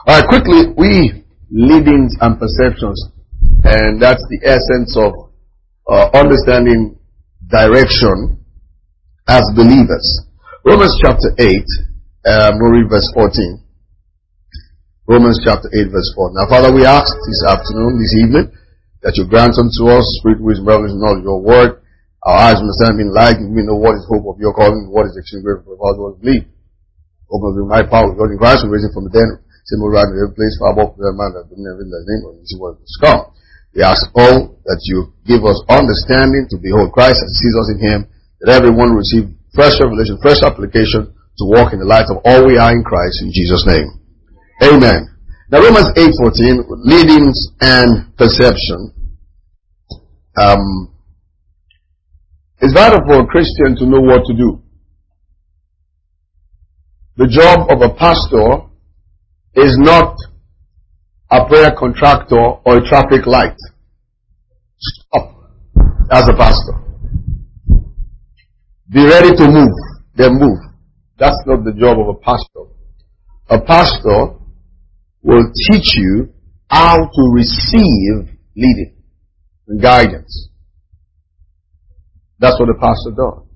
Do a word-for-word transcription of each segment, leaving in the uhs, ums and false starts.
All right, quickly, we leadings and perceptions, and that's the essence of uh, understanding direction as believers. Romans chapter eight, um, we'll read verse fourteen. Romans chapter eight, verse four. Now, Father, we ask this afternoon, this evening, that you grant unto us spirit, wisdom, revelation, knowledge of your word. Our eyes understand being light, and we know what is hope of your calling, what is extreme great for us, what is believe. Open the my power, God in Christ, we raise it from the dead. Same right in every place, far above the man that been never in the name of Jesus was to come. We ask all that you give us understanding to behold Christ as he sees us in him, that everyone will receive fresh revelation, fresh application to walk in the light of all we are in Christ in Jesus' name. Amen. Now Romans eight fourteen, leadings and perception. Um, it's vital for a Christian to know what to do. The job of a pastor is not a prayer contractor or a traffic light. Stop as a pastor. Be ready to move, then move. That's not the job of a pastor. A pastor will teach you how to receive leading and guidance. That's what a pastor does.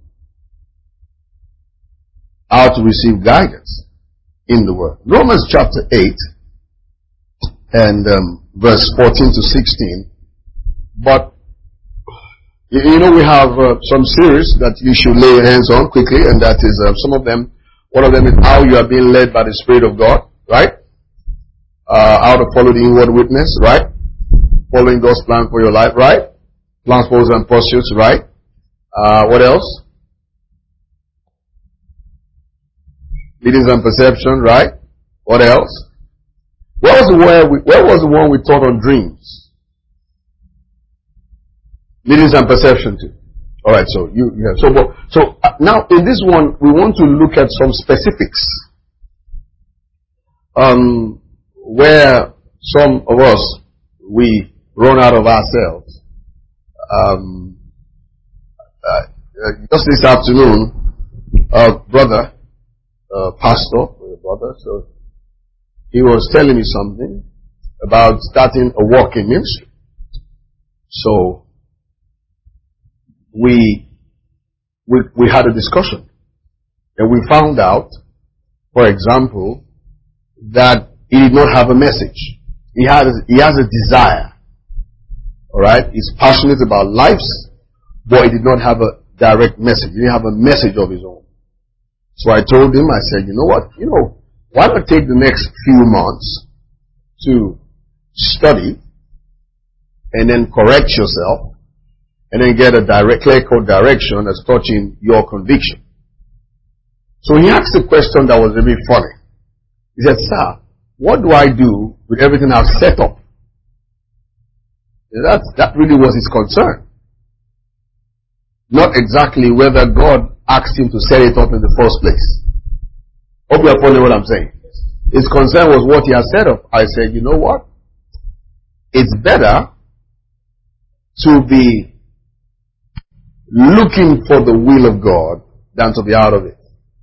How to receive guidance in the word. Romans chapter eight and um, verse fourteen to sixteen. But you, you know we have uh, some series that you should lay your hands on quickly, and that is uh, some of them. One of them is how you are being led by the Spirit of God, right? Uh, how to follow the inward witness, right? Following God's plan for your life, right? Plans, purposes, and pursuits, right? Uh, what else? Leadings and perception, right? What else? Where was the one we, where was the one we taught on dreams? Leadings and perception too. All right, so you, you have, so so uh, now in this one we want to look at some specifics. Um, where some of us we run out of ourselves. Um, uh, just this afternoon, uh, brother. Uh, pastor, brother, so he was telling me something about starting a walking ministry. So we, we we had a discussion, and we found out, for example, that he did not have a message. He has he has a desire. All right, he's passionate about lives, but he did not have a direct message. He didn't have a message of his own. So I told him, I said, you know what, you know, why not take the next few months to study and then correct yourself and then get a direct, clear code direction that's touching your conviction. So he asked a question that was really funny. He said, sir, what do I do with everything I've set up? That, that really was his concern. Not exactly whether God asked him to set it up in the first place. Hope you are following what I'm saying. His concern was what he had set up. I said, you know what? It's better to be looking for the will of God than to be out of it.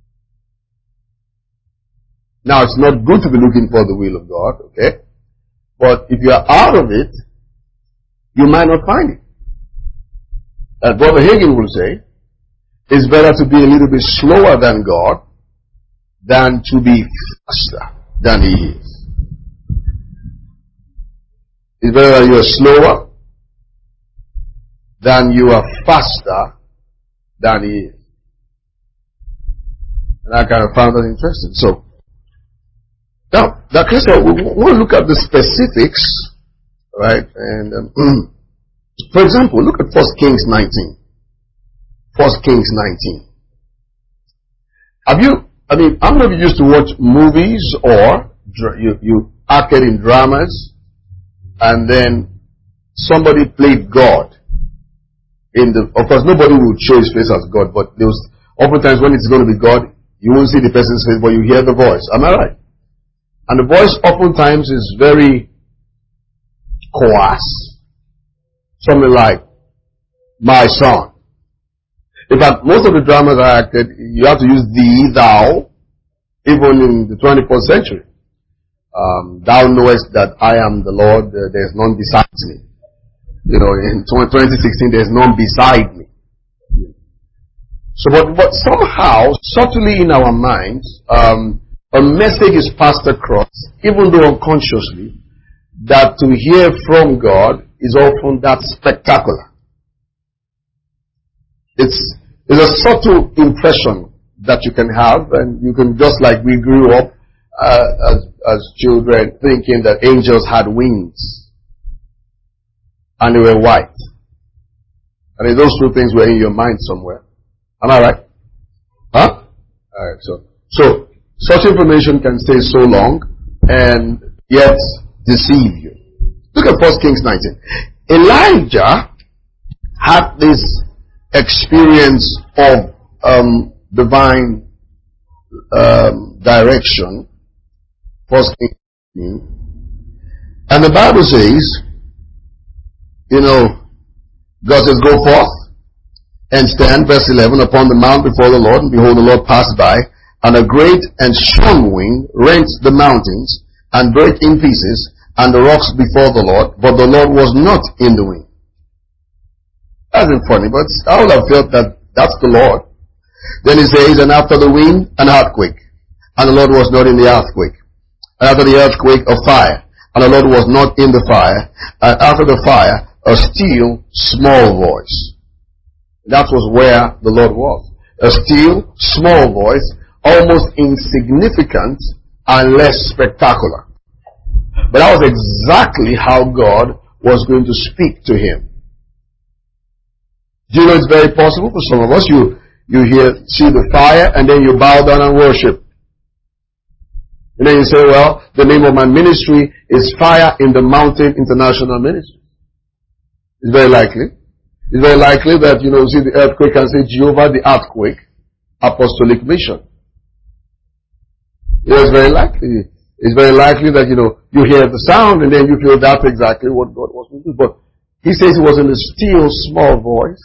Now, it's not good to be looking for the will of God, okay? But if you are out of it, you might not find it. As Brother Hagin will say, it's better to be a little bit slower than God than to be faster than He is. It's better that you are slower than you are faster than He is. And I kind of found that interesting. So, now, that case, we want to look at the specifics, right? And um, for example, look at First Kings nineteen. First Kings nineteen. Have you, I mean, how many of you used to watch movies or you, you acted in dramas and then somebody played God in the, of course nobody would show his face as God, but there was, oftentimes when it's going to be God, you won't see the person's face, but you hear the voice. Am I right? And the voice oftentimes is very coarse. Something like, my son. In fact, most of the dramas I acted, you have to use thee, thou, even in the twenty-first century. Um, thou knowest that I am the Lord, uh, there is none besides me. You know, in twenty sixteen, there is none beside me. So, but, but somehow, subtly in our minds, um, a message is passed across, even though unconsciously, that to hear from God is often that spectacular. It's, it's a subtle impression that you can have, and you can, just like we grew up uh, as, as children, thinking that angels had wings, and they were white. And those two things were in your mind somewhere. Am I right? Huh? Alright, so, so, such information can stay so long and yet deceive you. Look at First Kings nineteen. Elijah had this experience of um, divine um, direction. First Kings nineteen. And the Bible says, you know, God says, go forth and stand, verse eleven, upon the mount before the Lord, and behold, the Lord passed by, and a great and strong wind rent the mountains, and brake in pieces, and the rocks before the Lord, but the Lord was not in the wind. That isn't funny, but I would have felt that that's the Lord. Then he says, and after the wind, an earthquake, and the Lord was not in the earthquake. And after the earthquake, a fire, and the Lord was not in the fire. And after the fire, a still small voice. That was where the Lord was. A still, small voice, almost insignificant and less spectacular. But that was exactly how God was going to speak to him. Do you know it's very possible for some of us? You, you hear, see the fire, and then you bow down and worship. And then you say, well, the name of my ministry is Fire in the Mountain International Ministry. It's very likely. It's very likely that, you know, see the earthquake and say, Jehovah the earthquake, apostolic mission. You know, it's very likely. It's very likely that, you know, you hear the sound and then you feel that's exactly what God was going to do. But he says it was in a still small voice.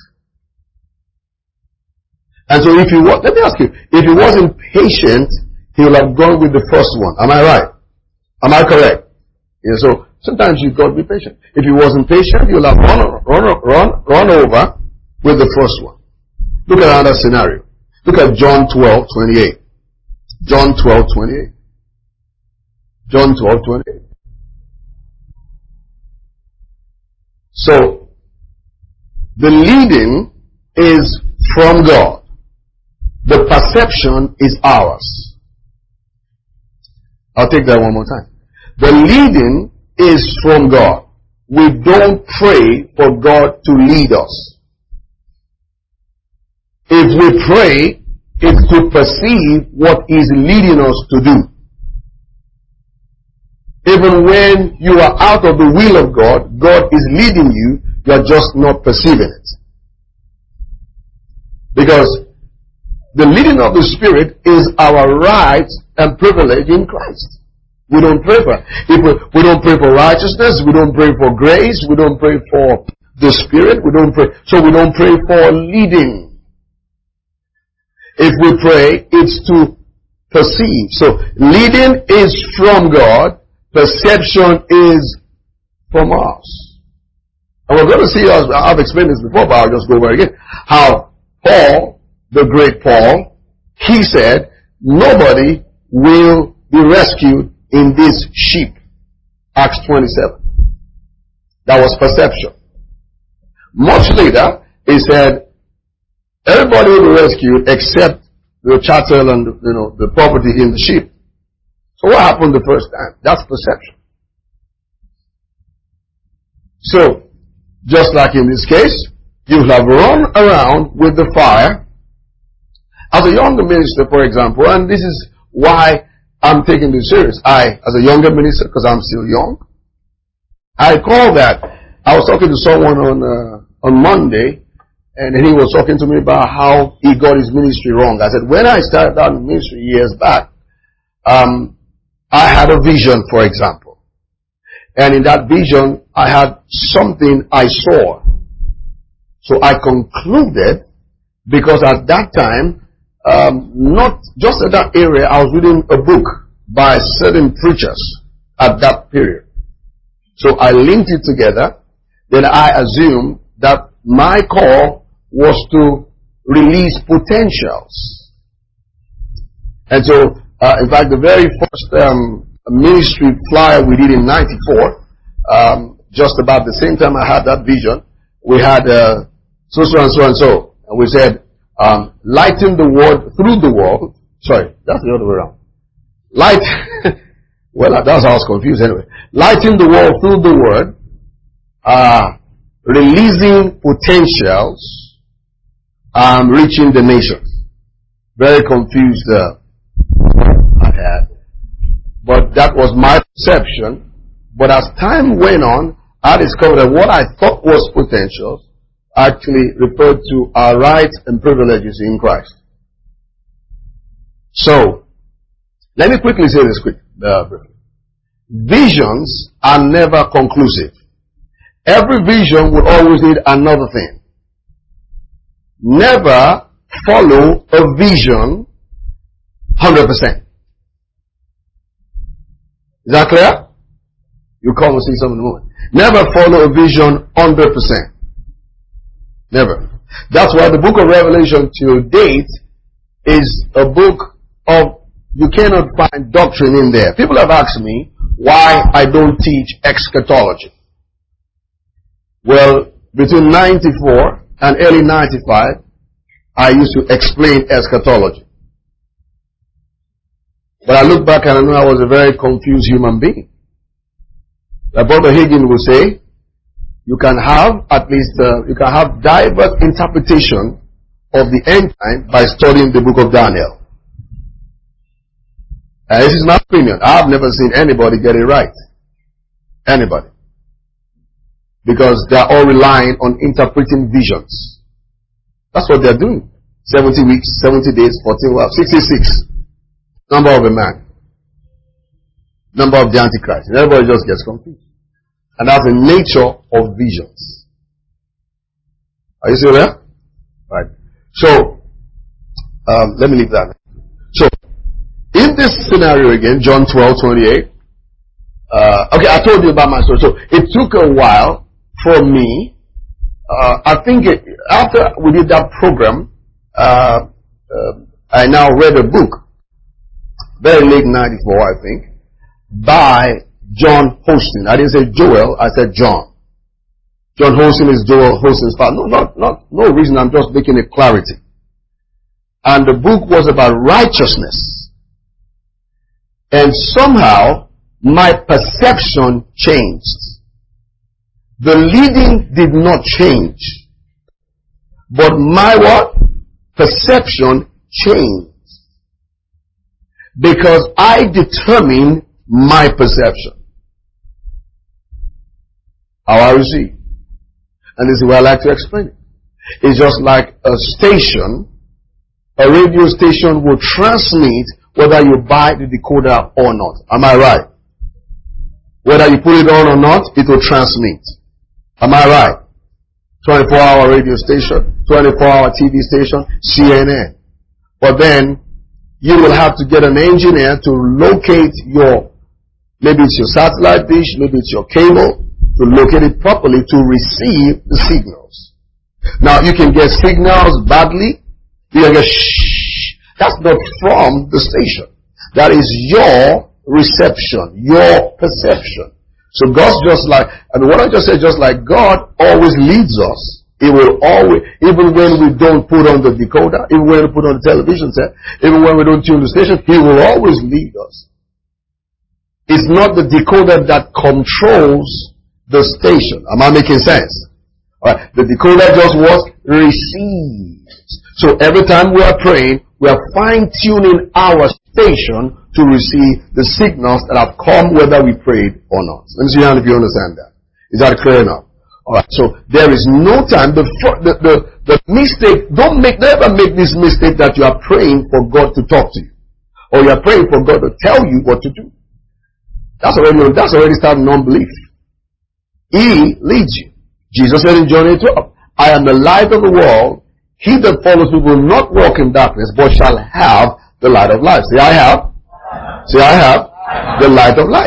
And so if he was, let me ask you, if he wasn't patient, he would have gone with the first one. Am I right? Am I correct? Yeah, so sometimes you've got to be patient. If he wasn't patient, you'll have run, run, run, run over with the first one. Look at another scenario. Look at John twelve twenty-eight. John twelve twenty-eight. John twelve twenty-eight. So, the leading is from God. The perception is ours. I'll take that one more time. The leading is from God. We don't pray for God to lead us. If we pray, it's to perceive what He's leading us to do. Even when you are out of the will of God, God is leading you, you are just not perceiving it. Because the leading of the Spirit is our right and privilege in Christ. We don't pray for if we, we don't pray for righteousness, we don't pray for grace, we don't pray for the Spirit, we don't pray, so we don't pray for leading. If we pray, it's to perceive. So leading is from God, perception is from us. And we're going to see, as I've explained this before, but I'll just go over again, how Paul, the great Paul, he said, nobody will be rescued in this sheep. Acts twenty-seven. That was perception. Much later, he said, everybody will be rescued except the cattle and, you know, the property in the sheep. So what happened the first time? That's perception. So, just like in this case, you have run around with the fire. As a younger minister, for example, and this is why I'm taking this serious. I, as a younger minister, because I'm still young, I call that. I was talking to someone on uh, on Monday, and he was talking to me about how he got his ministry wrong. I said, when I started out in ministry years back, um, I had a vision, for example. And in that vision, I had something I saw. So I concluded, because at that time, um, not just in that area, I was reading a book by certain preachers. at that period. So I linked it together. Then I assumed that my call was to release potentials. And so, uh, in fact, the very first um, ministry flyer we did in ninety-four, um, just about the same time I had that vision, we had uh, so, so, and so, and so. And we said, um, lighten the world through the world. Sorry, that's the other way around. Light, well, that's how I was confused anyway. Lighten the world through the word, uh, releasing potentials, um, reaching the nations. Very confused, uh, I had. But that was my perception. But as time went on, I discovered that what I thought was potentials actually referred to our rights and privileges in Christ. So, let me quickly say this quick. Uh, visions are never conclusive. Every vision will always need another thing. Never follow a vision one hundred percent. Is that clear? You come and see some in the moment. Never follow a vision one hundred percent. Never. That's why the book of Revelation to date is a book of, you cannot find doctrine in there. People have asked me why I don't teach eschatology. Well, between ninety-four and early ninety-five, I used to explain eschatology. But I look back and I know I was a very confused human being. Like Brother Hagin will say, you can have at least, uh, you can have diverse interpretation of the end time by studying the book of Daniel. And this is my opinion. I've never seen anybody get it right. Anybody. Because they're all relying on interpreting visions. That's what they're doing. seventy weeks, seventy days, fourteen, well, sixty-six. Number of a man. Number of the Antichrist. And everybody just gets confused. And that's the nature of visions. Are you still there? Right. So, um, let me leave that. So, in this scenario again, John twelve twenty-eight. Uh, okay, I told you about my story. So, it took a while for me. Uh, I think it, after we did that program, uh, uh, I now read a book. Very late ninety-four, I think, by John Hostin. I didn't say Joel, I said John. John Hostin is Joel Hostin's father. No, not, not, no reason, I'm just making it clarity. And the book was about righteousness. And somehow, my perception changed. The leading did not change. But my what? Perception changed. Because I determine my perception. How I receive. And this is where I like to explain it. It's just like a station. A radio station will transmit whether you buy the decoder or not. Am I right? Whether you put it on or not, it will transmit. Am I right? twenty-four hour radio station, twenty-four hour T V station, C N N. But then, you will have to get an engineer to locate your, maybe it's your satellite dish, maybe it's your cable, to locate it properly to receive the signals. Now, you can get signals badly. You can get shh. That's not from the station. That is your reception, your perception. So God's just like, I mean, what I just said, just like God always leads us. He will always, even when we don't put on the decoder, even when we put on the television set, even when we don't tune the station, He will always lead us. It's not the decoder that controls the station. Am I making sense? Alright. The decoder just what? Receives. So every time we are praying, we are fine-tuning our station to receive the signals that have come whether we prayed or not. Let me see if you understand that. Is that clear enough? Alright, so there is no time. The, the, the, the mistake, don't make, never make this mistake that you are praying for God to talk to you. Or you are praying for God to tell you what to do. That's already, that's already starting unbelief. He leads you. Jesus said in John eight twelve, I am the light of the world. He that follows me will not walk in darkness, but shall have the light of life. Say, I have. Say, I have the light of life.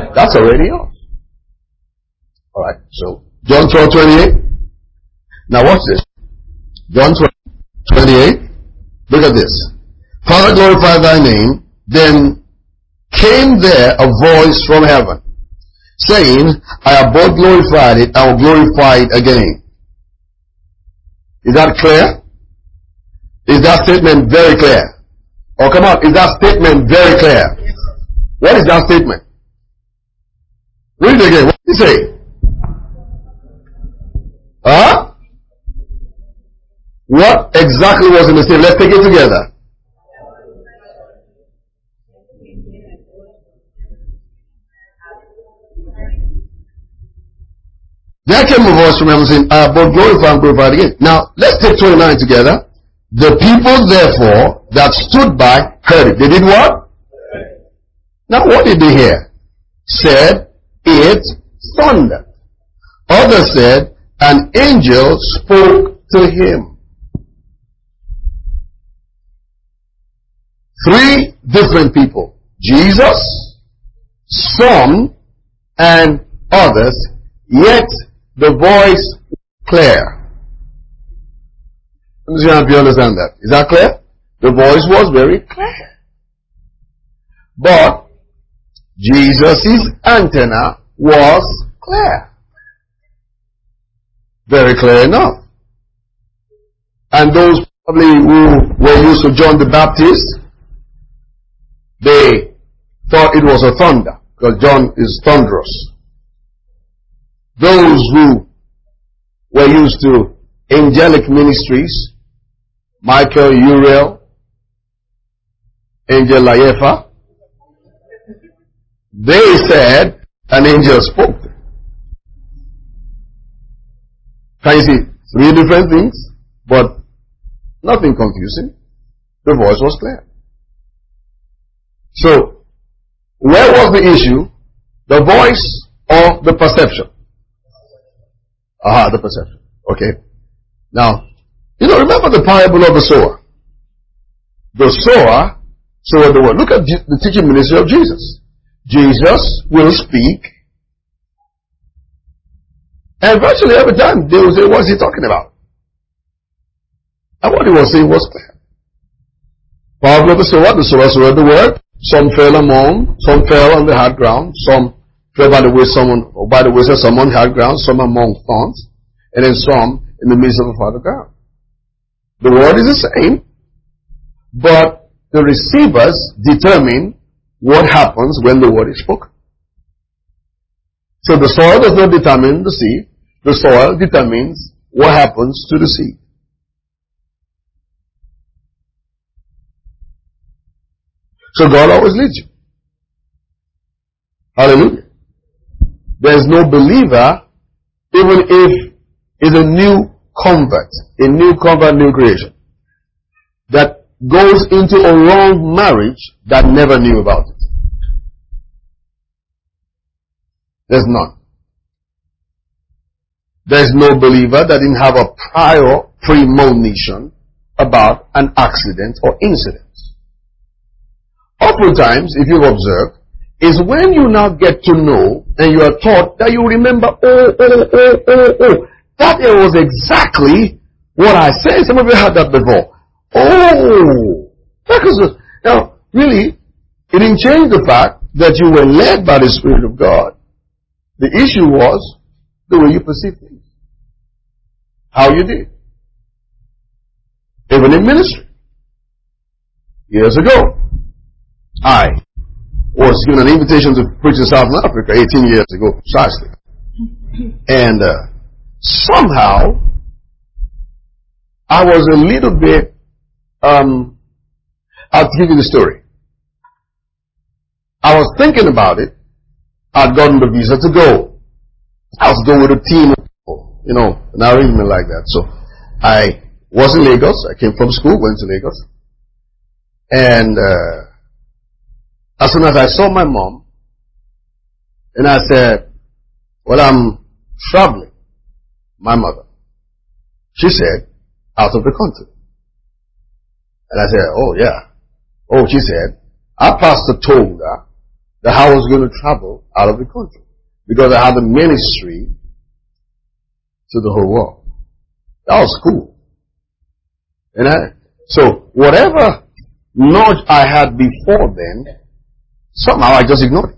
That's already yours. Alright, so John twelve twenty-eight. Now watch this. John twelve twenty-eight. Look at this. Father, glorify thy name. Then came there a voice from heaven, saying, I have both glorified it, I will glorify it again. Is that clear? Is that statement very clear? Oh, come on, is that statement very clear? What is that statement? Read it again. What did he say? Huh? What exactly was in the statement? Let's take it together. There came a voice from heaven saying, I have both glorified and glorified again. Now, let's take twenty-nine together. The people, therefore, that stood by heard it. They did what? Now, what did they hear? Said, it thundered. Others said, an angel spoke to him. Three different people. Jesus, some, and others. Yet, the voice clear. Let me see if you understand that. Is that clear? The voice was very clear. But Jesus' antenna was clear. Very clear enough. And those probably who were used to John the Baptist, they thought it was a thunder, because John is thunderous. Those who were used to angelic ministries, Michael, Uriel, Angel Laefa, they said an angel spoke. Can you see? Three different things, but nothing confusing. The voice was clear. So, where was the issue? The voice or the perception? Aha, the perception. Okay. Now, you know, remember the parable of the sower. The sower sowed the word. Look at the teaching ministry of Jesus. Jesus will speak, and virtually every time they will say, what's he talking about? And what he was saying was clear. Parable of the sower, the sower sowed the word. Some fell among, some fell on the hard ground, some fell by the way someone, or by the wayside, some on hard ground, some among thorns, and then some in the midst of a fertile ground. The word is the same, but the receivers determine what happens when the word is spoken. So the soil does not determine the seed. The soil determines what happens to the seed. So God always leads you. Hallelujah. There is no believer, even if it's a new convert, a new convert, new creation, that goes into a wrong marriage that never knew about it. There's none. There's no believer that didn't have a prior premonition about an accident or incident. Oftentimes, if you've observed, is when you now get to know and you are taught that you remember, oh, oh, oh, oh, oh, that it was exactly what I said. Some of you had that before. Oh, that was, now, really, it didn't change the fact that you were led by the Spirit of God. The issue was the way you perceive things. How you did. Even in ministry. Years ago, I was given an invitation to preach in South Africa eighteen years ago, precisely. And uh, somehow, I was a little bit, um, I'll give you the story. I was thinking about it. I'd gotten the visa to go. I was going with a team of people, you know, an arrangement like that. So I was in Lagos. I came from school, went to Lagos. And uh, as soon as I saw my mom, and I said, well, I'm traveling. My mother. She said, out of the country. And I said, oh yeah. Oh, she said, our pastor told her that I was going to travel out of the country because I had a ministry to the whole world. That was cool. And I, so whatever knowledge I had before then, somehow I just ignored it.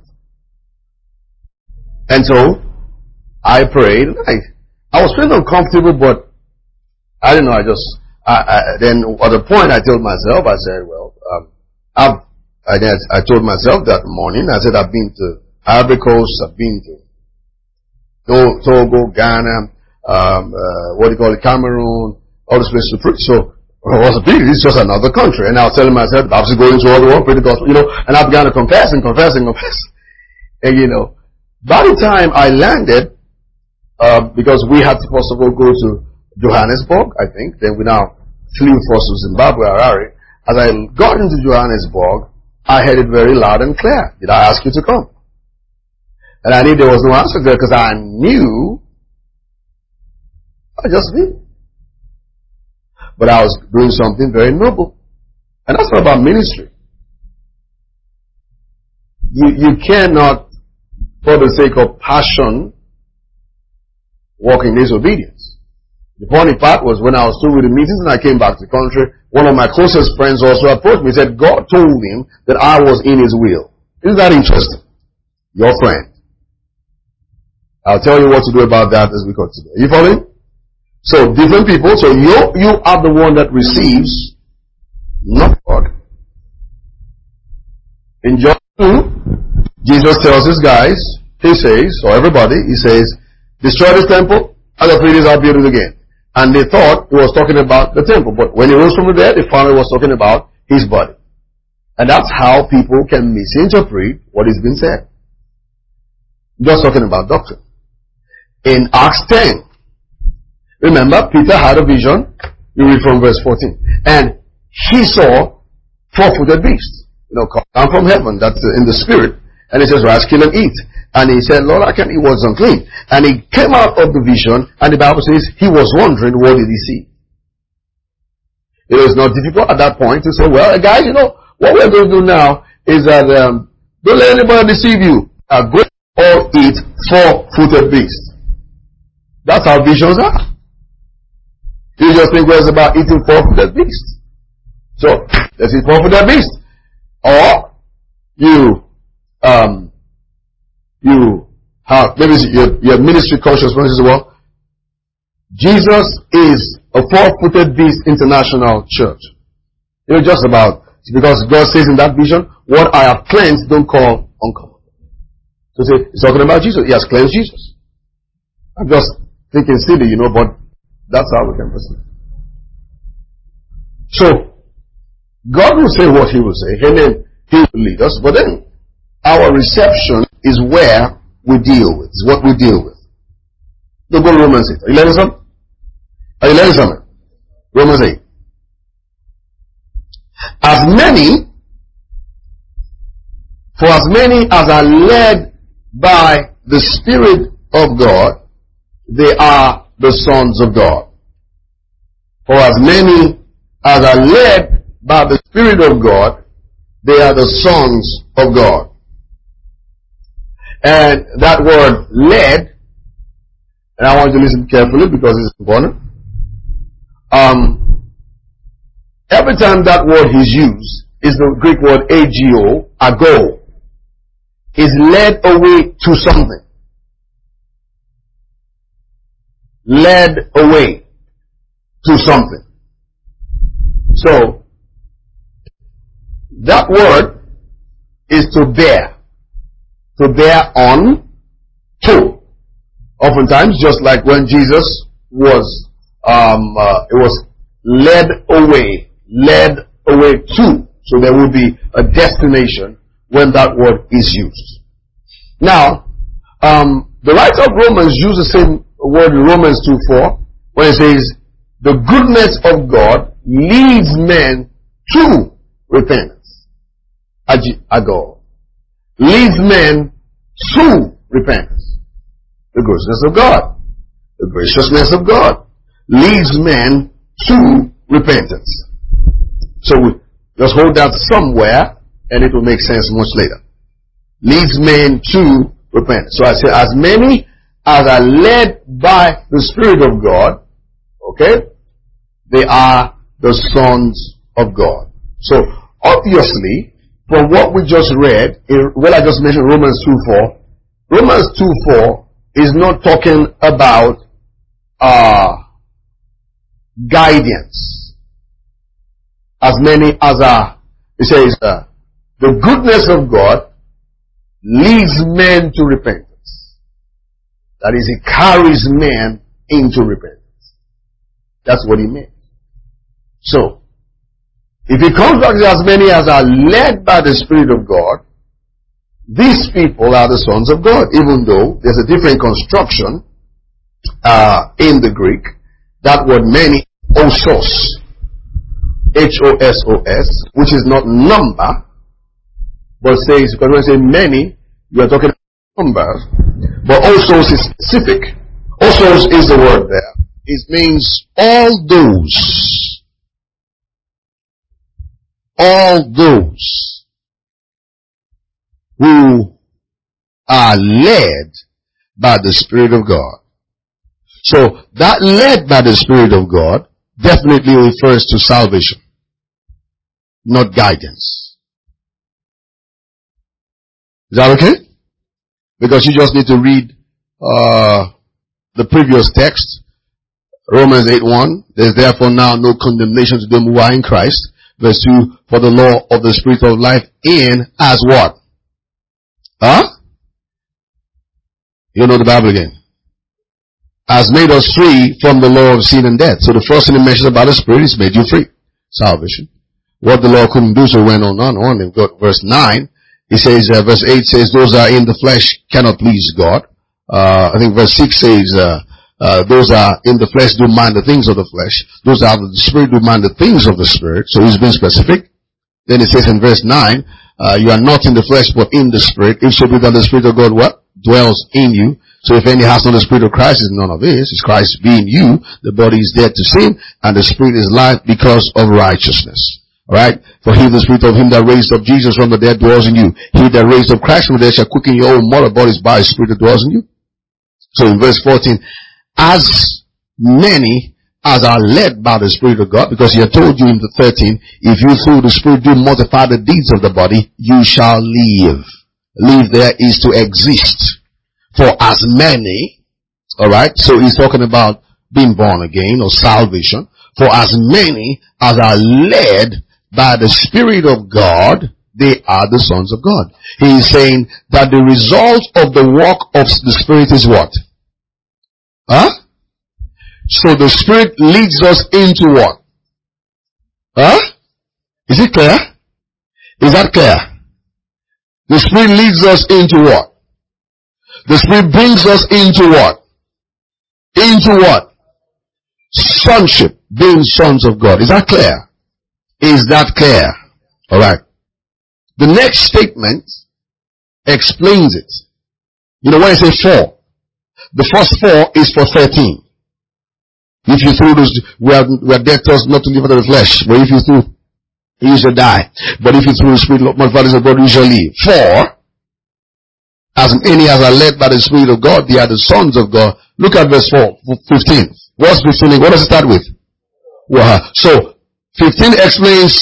And so I prayed. I, I was feeling uncomfortable, but I didn't know. I just I, I, then at a point I told myself, I said, well, um, I've, I, I told myself that morning. I said I've been to Ivory Coast, I've been to Togo, Ghana, um, uh, what do you call it, Cameroon, all these places to preach. So well, what's the big? It's just another country. And I was telling myself, I was going to all the world, pretty gospel, you know. And I began to confess and confess and confess. And you know, by the time I landed, uh, because we had to first of all go to Johannesburg, I think. Then we now flew first to Zimbabwe, Harare. As I got into Johannesburg, I heard it very loud and clear. Did I ask you to come? And I knew there was no answer there because I knew I just did. But I was doing something very noble. And that's not about ministry. You, you cannot, for the sake of passion, walk in disobedience. The funny part was when I was through with the meetings and I came back to the country, one of my closest friends also approached me and said, God told him that I was in his will. Isn't that interesting? Your friend. I'll tell you what to do about that as we continue. Are you following? So, different people. So, you, you are the one that receives, not God. In John two, Jesus tells his guys, he says, or everybody, he says, destroy this temple, and the three days I'll build it again. And they thought he was talking about the temple. But when he rose from the dead, they found he was talking about his body. And that's how people can misinterpret what is being said. Just talking about doctrine. In Acts ten, remember, Peter had a vision. You read from verse fourteen. And he saw four-footed beasts, you know, come down from heaven. That's in the spirit. And he says, rise, kill and eat. And he said, Lord, I can't eat what's unclean. And he came out of the vision, and the Bible says he was wondering, what did he see? It was not difficult at that point to say, well, guys, you know, what we're going to do now is that, um, don't let anybody deceive you. Uh, go or eat four-footed beasts. That's how visions are. You just think, well, it's about eating four-footed beasts. So, let's eat four-footed beasts. Or, you, um, you have, maybe your, your ministry conscious as well. Jesus is a four-footed beast international church. You know, just about, because God says in that vision, what I have cleansed, don't call uncommon. So say, he's talking about Jesus. He has cleansed Jesus. I'm just thinking silly, you know, but that's how we can proceed. So, God will say what he will say, and then he will lead us, but then our reception is where we deal with, is what we deal with. Don't go to Romans eight. Are you learning something? Are you learning something? Romans eight. As many, for as many as are led by the Spirit of God, they are the sons of God. For as many as are led by the Spirit of God, they are the sons of God. And that word led, and I want you to listen carefully because it's important. Um, every time that word is used, is the Greek word agio, ago, is led away to something. Led away to something. So, that word is to bear. To bear on to. Oftentimes, just like when Jesus was, um, uh, it was led away, led away to. So there will be a destination when that word is used. Now, um, the writer of Romans used the same word in Romans two four, when it says, the goodness of God leads men to repentance. Ago. Leads men to repentance. The goodness of God. The graciousness of God leads men to repentance. So we just hold that somewhere and it will make sense much later. leads men to repent. So I say, as many as are led by the Spirit of God, okay, they are the sons of God. So obviously, from what we just read, in, what I just mentioned, Romans two four, Romans two four is not talking about uh, guidance. As many as are, it says, uh, the goodness of God leads men to repentance. That is, it carries men into repentance. That's what he meant. So, if it comes back to as many as are led by the Spirit of God, these people are the sons of God, even though there's a different construction uh, in the Greek. That word many, osos, H O S O S, which is not number, but says, because when I say many, you are talking about numbers, but osos is specific. Osos is the word there. It means all those, all those who are led by the Spirit of God. So that led by the Spirit of God definitely refers to salvation, not guidance. Is that okay? Because you just need to read uh, the previous text, Romans eight one. There's therefore now no condemnation to them who are in Christ. Verse two, for the law of the Spirit of life in as what? Huh? You know the Bible again. Has made us free from the law of sin and death. So the first thing it mentions about the Spirit is made you free. Salvation. What the law couldn't do, so went on and on. And got verse nine. He says, uh, verse eight says, those are in the flesh cannot please God. Uh, I think verse six says, uh, uh, those are in the flesh do mind the things of the flesh. Those are of the Spirit do mind the things of the Spirit. So he's been specific. Then it says in verse nine, uh, you are not in the flesh, but in the Spirit. If so be that the Spirit of God what? Dwells in you. So if any has not the Spirit of Christ, is none of his. It's Christ being you. The body is dead to sin, and the Spirit is life because of righteousness. Alright? For he, the Spirit of him that raised up Jesus from the dead dwells in you. He that raised up Christ from the dead shall quicken your own mortal bodies by his Spirit that dwells in you. So in verse fourteen, as many as are led by the Spirit of God, because he had told you in the thirteen, if you through the Spirit do mortify the deeds of the body, you shall live. Live there is to exist. For as many, alright, so he's talking about being born again or salvation. For as many as are led by the Spirit of God, they are the sons of God. He is saying that the result of the work of the Spirit is what? Huh? So the Spirit leads us into what? Huh? Is it clear? Is that clear? The Spirit leads us into what? The Spirit brings us into what? Into what? Sonship, being sons of God. Is that clear? Is that clear? Alright. The next statement explains it. You know when I say four, the first four is for thirteen. If you threw those, we are, we are debtors not to live out of the flesh, but if you threw, you shall die. But if you threw the Spirit of my Father's God, you shall live. Four, as many as are led by the Spirit of God, they are the sons of God. Look at verse four, fifteen. What's fifteen? What does it start with? Wow. So, fifteen explains,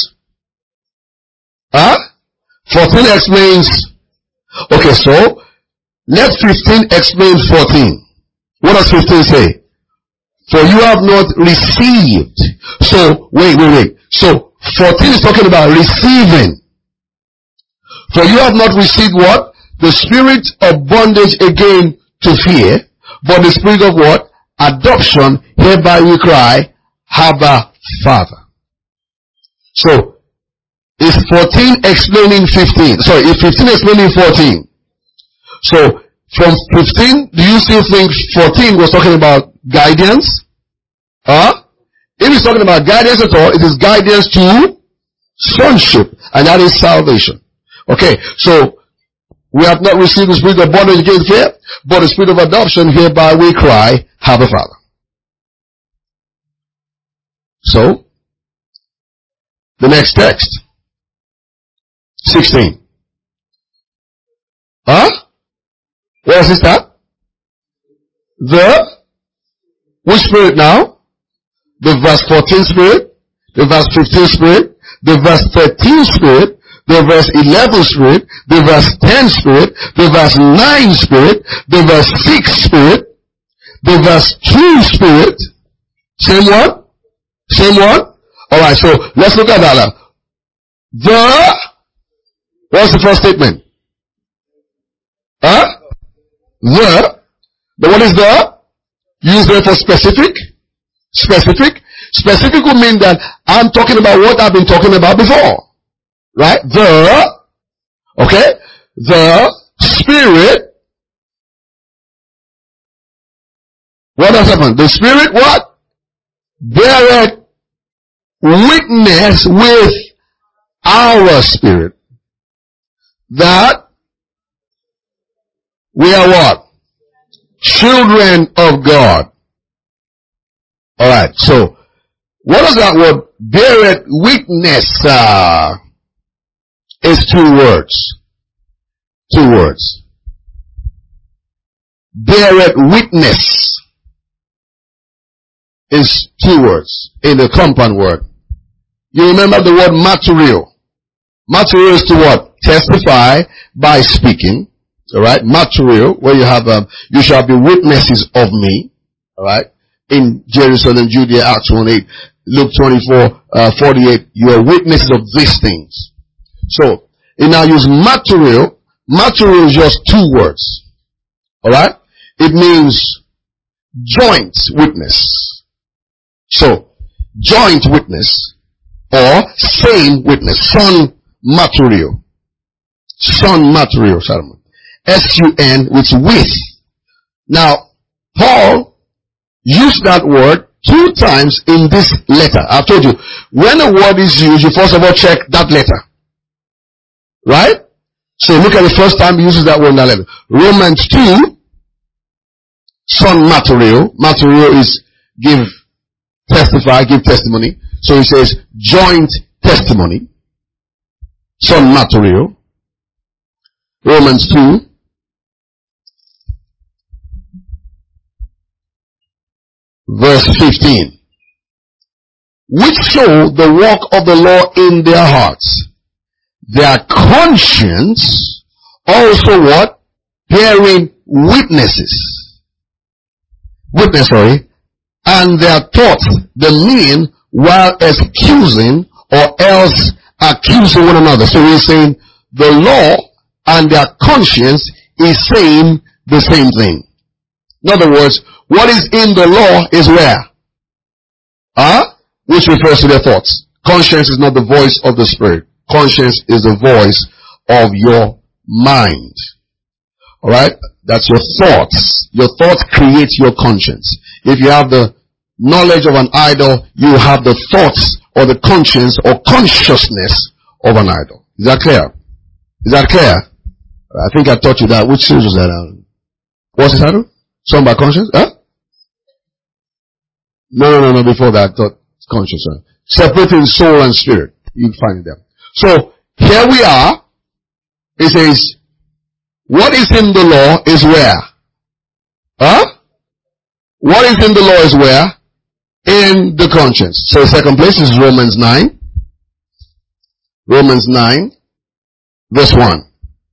huh? fourteen explains, okay, so, let fifteen explain fourteen. What does fifteen say? For you have not received. So, wait, wait, wait. So, fourteen is talking about receiving. For you have not received what? The spirit of bondage again to fear, but the spirit of what? Adoption, hereby we cry, Abba, Father. So, is fourteen explaining fifteen? Sorry, is fifteen explaining fourteen? So, from fifteen, do you still think fourteen was talking about guidance? Huh? If it's talking about guidance at all, it is guidance to sonship, and that is salvation. Okay, so, we have not received the spirit of bondage against fear, but the spirit of adoption, hereby we cry, Abba, Father. So, the next text, sixteen. Huh? What is that? The, which spirit now? The verse fourteen spirit, the verse fifteen spirit, the verse thirteen spirit, the verse eleven spirit, the verse ten spirit, the verse nine spirit, the verse six spirit, the verse two spirit. Same one? Same one? Alright, so let's look at that now. The, what's the first statement? Huh? The, the what is the? Use there for specific. Specific. Specific would mean that I'm talking about what I've been talking about before. Right? The, okay? The Spirit. What has happened? The Spirit what? Beareth witness with our spirit that we are what? Children of God. Alright, so what does that word beareth witness? Uh, is two words. Two words. Beareth witness is two words in the compound word. You remember the word material. Material is to what? Testify by speaking. Alright? Material, where you have, um, you shall be witnesses of me. Alright? In Jerusalem, Judea, Acts one eight, Luke twenty-four, uh, forty-eight, you are witnesses of these things. So, if now use material, material is just two words. Alright? It means joint witness. So, joint witness or same witness. Sun material. Sun material, Solomon. S U N, which with. Now, Paul used that word two times in this letter. I've told you, when a word is used, you first of all check that letter. Right? So look at the first time he uses that word in that letter. Romans two, son material. Material is give, testify, give testimony. So he says joint testimony. Son material. Romans two. Verse fifteen. Which show the work of the law in their hearts. Their conscience also what? Bearing witnesses. Witness, sorry. And their thoughts, the mean, while excusing or else accusing one another. So he's saying the law and their conscience is saying the same thing. In other words, what is in the law is where? Huh? Which refers to their thoughts. Conscience is not the voice of the Spirit. Conscience is the voice of your mind. Alright? That's your thoughts. Your thoughts create your conscience. If you have the knowledge of an idol, you have the thoughts or the conscience or consciousness of an idol. Is that clear? Is that clear? I think I taught you that. Which series was that? What's the title? Song by Conscience? Huh? No, no, no, no. Before that, I thought conscience. Huh? Separating soul and spirit. You can find it there. So, here we are. It says, what is in the law is where? Huh? What is in the law is where? In the conscience. So, the second place is Romans nine. Romans nine. Verse one.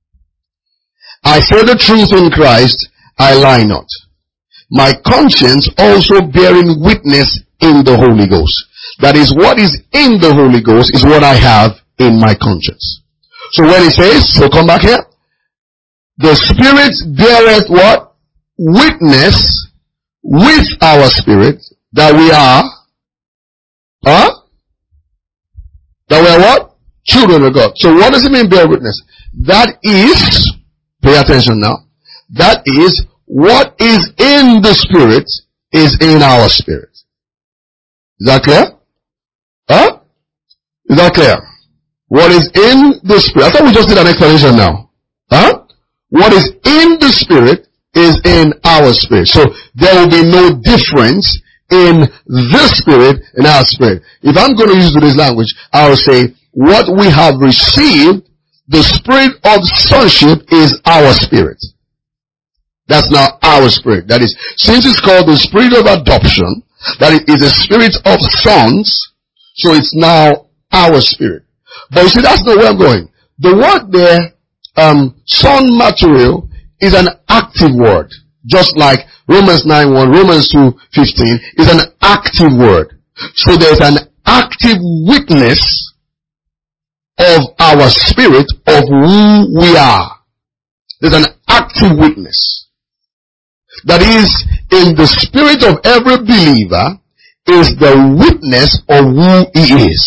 I say the truth in Christ, I lie not. My conscience also bearing witness in the Holy Ghost. That is, what is in the Holy Ghost is what I have in my conscience. So when he says, so come back here, the Spirit beareth what? Witness with our spirit that we are, huh? That we are what? Children of God. So what does it mean bear witness? That is, pay attention now, that is, what is in the Spirit is in our spirit. Is that clear? Huh? Is that clear? What is in the Spirit? I thought we just did an explanation now. Huh? What is in the Spirit is in our spirit. So there will be no difference in the Spirit and our spirit. If I'm going to use today's language, I will say what we have received the spirit of sonship is our spirit. That's now our spirit. That is, since it's called the spirit of adoption, that it is the spirit of sons, so it's now our spirit. But you see, that's not where I'm going. The word there, um, son material, is an active word. Just like Romans nine one, Romans two fifteen is an active word. So there's an active witness of our spirit, of who we are. There's an active witness. That is, in the spirit of every believer is the witness of who he is.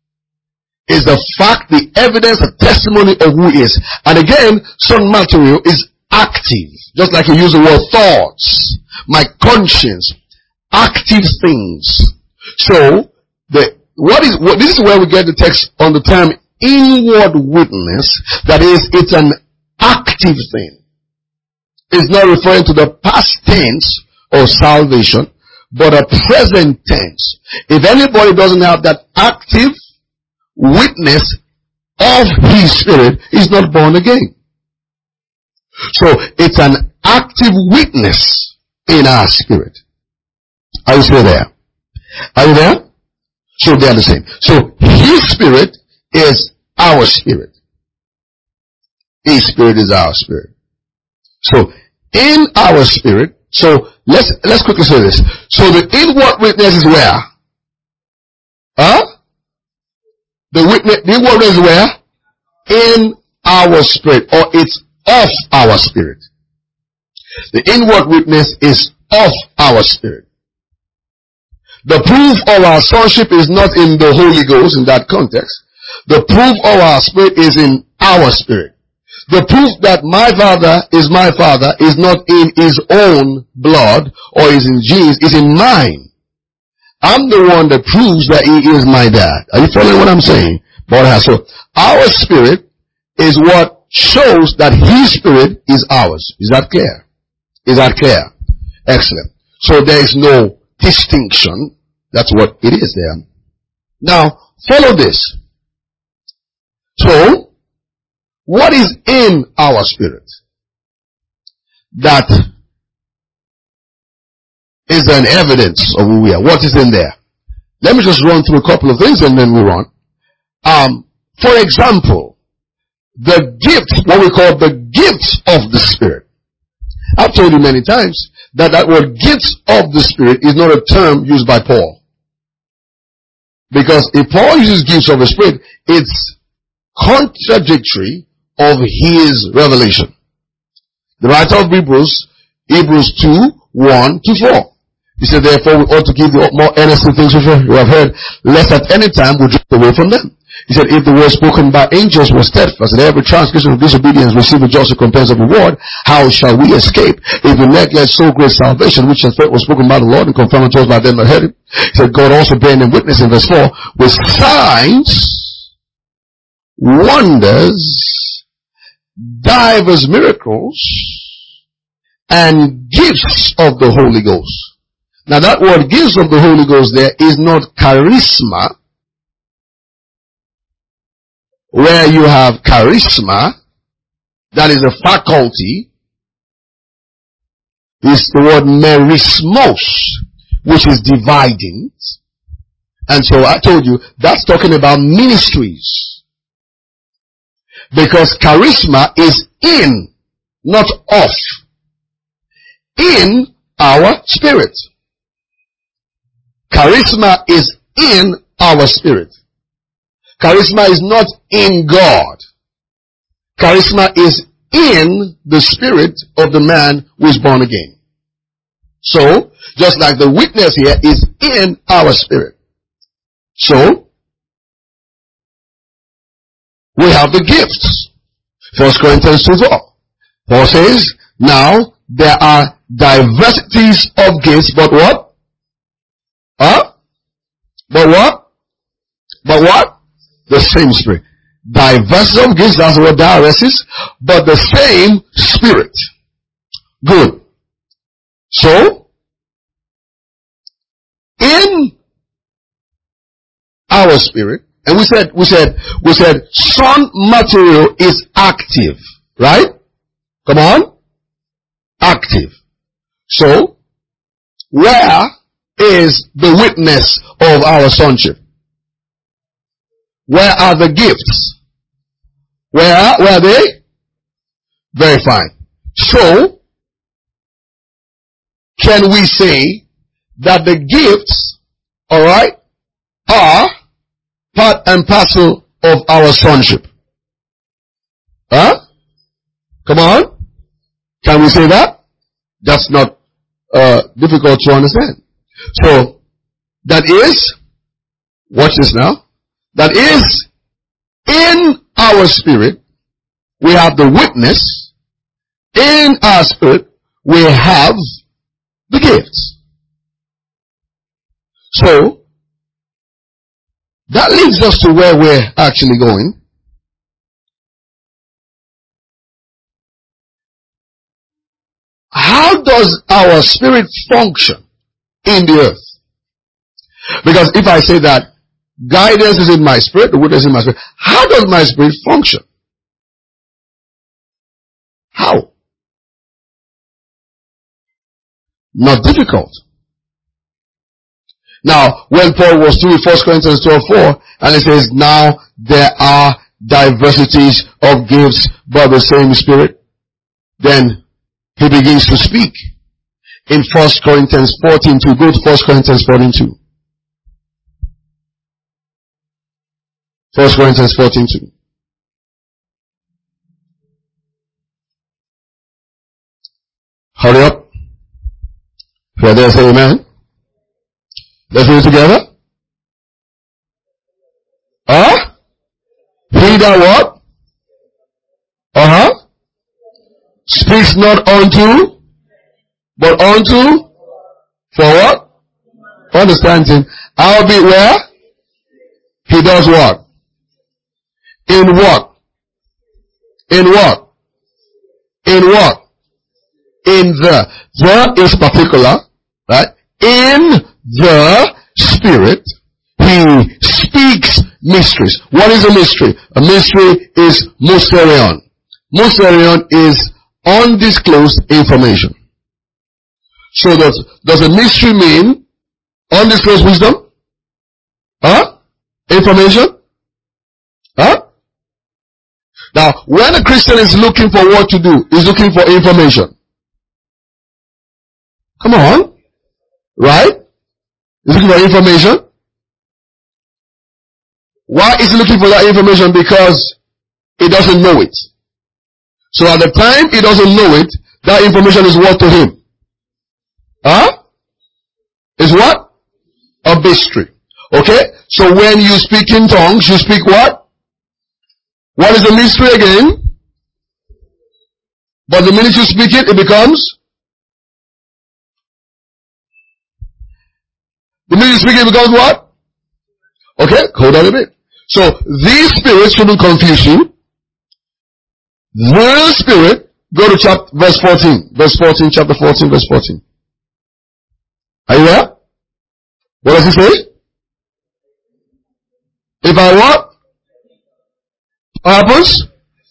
Is the fact, the evidence, the testimony of who he is. And again, son material is active. Just like you use the word thoughts, my conscience, active things. So, the, what is, what, this is where we get the text on the term inward witness. That is, it's an active thing. It's not referring to the past tense of salvation, but a present tense. If anybody doesn't have that active witness of his spirit, he's not born again. So it's an active witness in our spirit. Are you still there? Are you there? So they are the same. So his spirit is our spirit. His spirit is our spirit. So in our spirit, so let's let's quickly say this. So the inward witness is where? Huh? The witness, the inward witness is where? In our spirit, or it's of our spirit. The inward witness is of our spirit. The proof of our sonship is not in the Holy Ghost in that context. The proof of our spirit is in our spirit. The proof that my father is my father is not in his own blood or is in genes, is in mine. I'm the one that proves that he is my dad. Are you following what I'm saying? So our spirit is what shows that his spirit is ours. Is that clear? Is that clear? Excellent. So there is no distinction. That's what it is there. Now, follow this. So, what is in our spirit that is an evidence of who we are? What is in there? Let me just run through a couple of things and then we run. Um, for example, the gifts, what we call the gifts of the Spirit. I've told you many times that that word gifts of the Spirit is not a term used by Paul. Because if Paul uses gifts of the Spirit, it's contradictory of his revelation. The writer of Hebrews, Hebrews two, one to four. He said, therefore we ought to give the more earnest things which we have heard, lest at any time we drift away from them. He said, if the word spoken by angels was steadfast, and every transgression of disobedience receive a just recompense of reward, how shall we escape if we neglect so great salvation, which was spoken by the Lord and confirmed to us by them that heard it? He said, God also bearing them witness in verse four, with signs, wonders, divers miracles, and gifts of the Holy Ghost. Now that word gifts of the Holy Ghost there is not charisma, where you have charisma, that is a faculty. It's the word merismos, which is dividing. And so I told you, that's talking about ministries. Because charisma is in, not off. In our spirit. Charisma is in our spirit. Charisma is not in God. Charisma is in the spirit of the man who is born again. So, just like the witness here is in our spirit. So, we have the gifts. First Corinthians two four. Paul says, now there are diversities of gifts, but what? Huh? But what? But what? The same spirit. Diversity of gifts, that's what diversities, but the same spirit. Good. So, in our spirit, And we said, we said, we said, sound material is active, right? Come on. Active. So, where is the witness of our sonship? Where are the gifts? Where are, where are they? Very fine. So, can we say that the gifts, alright, are part and parcel of our sonship? Huh? Come on. Can we say that? That's not uh, difficult to understand. So, that is, watch this now, that is, in our spirit, we have the witness. In our spirit, we have the gifts. So, that leads us to where we're actually going. How does our spirit function in the earth? Because if I say that guidance is in my spirit, the witness is in my spirit, how does my spirit function? How? Not difficult. Now, when Paul was through First Corinthians twelve four, and he says, now there are diversities of gifts, but the same Spirit, then he begins to speak in First Corinthians fourteen two. Go to First Corinthians fourteen two. First Corinthians fourteen two. Hurry up. If you're there, say amen. Let's read it together. Huh? He that what? Uh-huh. Speaks not unto, but unto, for what? Understanding. I'll be where? He does what? In what? In what? In what? In the. The is particular, right? In the Spirit, He speaks mysteries. What is a mystery? A mystery is mysterion. Mysterion is undisclosed information. So does, does a mystery mean undisclosed wisdom? Huh? Information? Huh? Now, when a Christian is looking for what to do, is looking for information. Come on. Right? He's looking for information. Why is he looking for that information? Because he doesn't know it. So at the time he doesn't know it, that information is what to him? Huh? Is what? A mystery. Okay? So when you speak in tongues, you speak what? What is a mystery again? But the minute you speak it, it becomes? The minute you speak it, it becomes what? Okay, hold on a bit. So, these spirits shouldn't confuse you. The Spirit, go to chapter, verse fourteen. Verse fourteen, chapter fourteen, verse fourteen. Are you there? What does he say? If I what? What happens?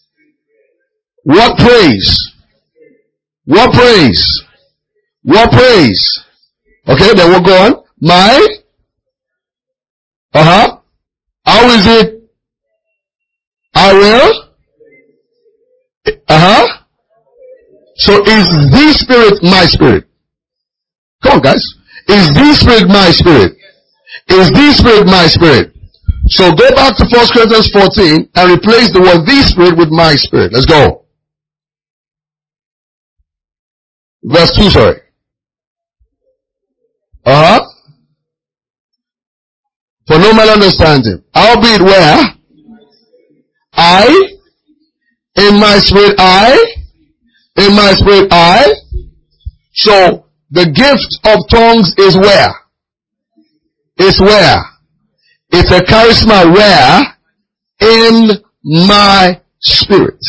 What praise? What praise? What praise? Okay, then we'll go on. My? Uh-huh. How is it? I will? Uh-huh. So is the Spirit my spirit? Come on, guys. Is the Spirit my spirit? Is the Spirit my spirit? So go back to First Corinthians fourteen and replace the word the Spirit with my spirit. Let's go. Verse two, sorry. Uh-huh. For no man understanding. Albeit where? I, in my spirit I, in my spirit I. So, the gift of tongues is where? It's where? It's a charisma where? In my spirit.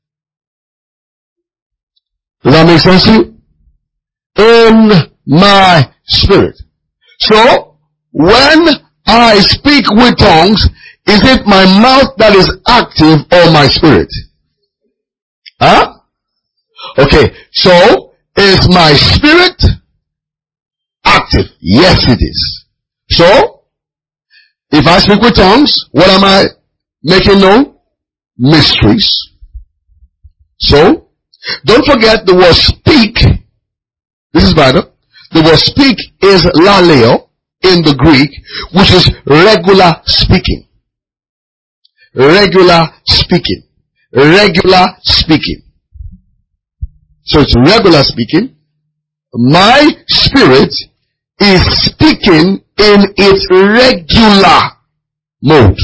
Does that make sense to you? In my spirit. So, when I speak with tongues, Is it my mouth that is active or my spirit? Huh? Okay, so is my spirit active? Yes, it is. So, if I speak with tongues, what am I making known? Mysteries. So, don't forget the word speak. This is vital. The word speak is laleo in the Greek, which is regular speaking. Regular speaking. Regular speaking. So it's regular speaking. My spirit is speaking in its regular mode.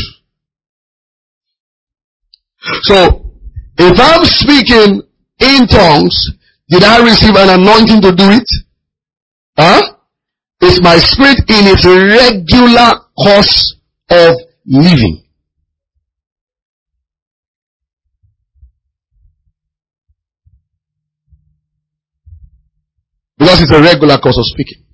So, if I'm speaking in tongues, did I receive an anointing to do it? Huh? Is my spirit in its regular course of living? Because it's a regular course of speaking.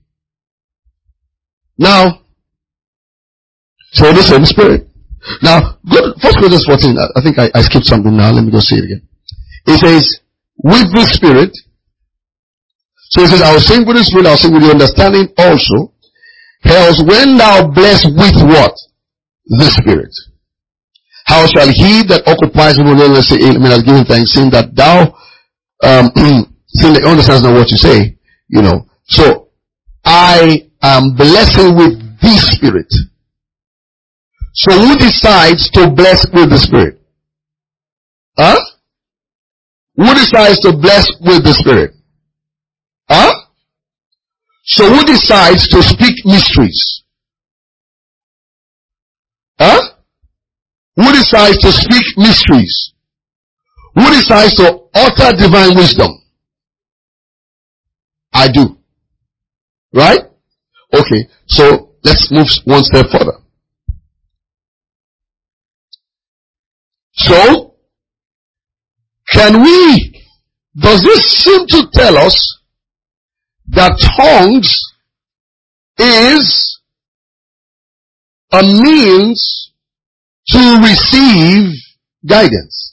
Now, so the same spirit. Now, go to First Corinthians fourteen. I think I, I skipped something now. Let me just say it again. It says, with the spirit. So it says, I will sing with the spirit, I will sing with the understanding also. Else, when thou blessed with what? The spirit. How shall he that occupies the world, let's say, amen, has given thanks, saying that thou, um, saying that understands not what you say, you know. So, I am blessing with the spirit. So who decides to bless with the spirit? Huh? Who decides to bless with the spirit? Huh? So who decides to speak mysteries? Huh? Who decides to speak mysteries? Who decides to utter divine wisdom? I do. Right? Okay, so let's move one step further. So, can we, does this seem to tell us that tongues is a means to receive guidance?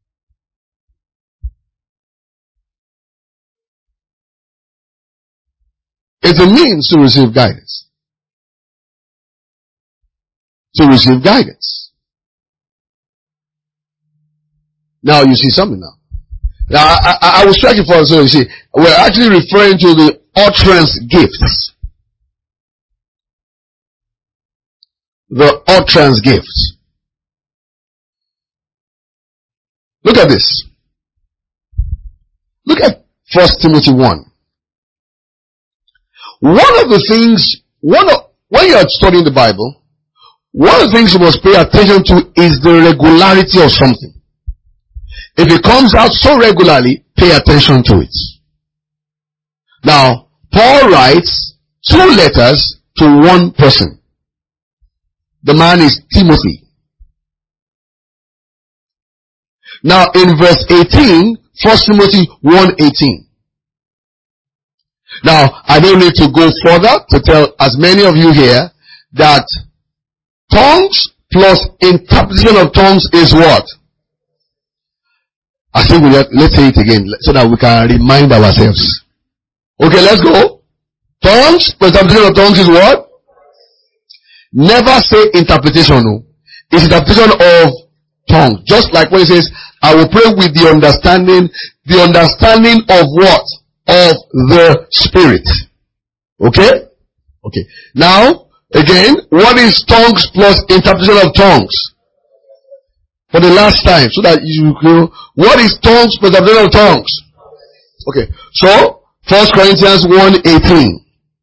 It's a means to receive guidance. To receive guidance. Now you see something now. Now I, I, I was checking for, so you see, we're actually referring to the utterance gifts. The utterance gifts. Look at this. Look at First Timothy one. One of the things, one of, when you are studying the Bible, one of the things you must pay attention to is the regularity of something. If it comes out so regularly, pay attention to it. Now, Paul writes two letters to one person. The man is Timothy. Now, in verse eighteen, First Timothy one eighteen. Now, I don't need to go further to tell as many of you here that tongues plus interpretation of tongues is what? I think we let, let's say it again so that we can remind ourselves. Okay, let's go. Tongues plus interpretation of tongues is what? Never say interpretation. No. It's interpretation of tongue. Just like when it says, I will pray with the understanding, the understanding of what? Of the Spirit. Okay? Okay. Now, again, what is tongues plus interpretation of tongues? For the last time, so that you know, what is tongues plus interpretation of tongues? Okay. So, First Corinthians one eighteen.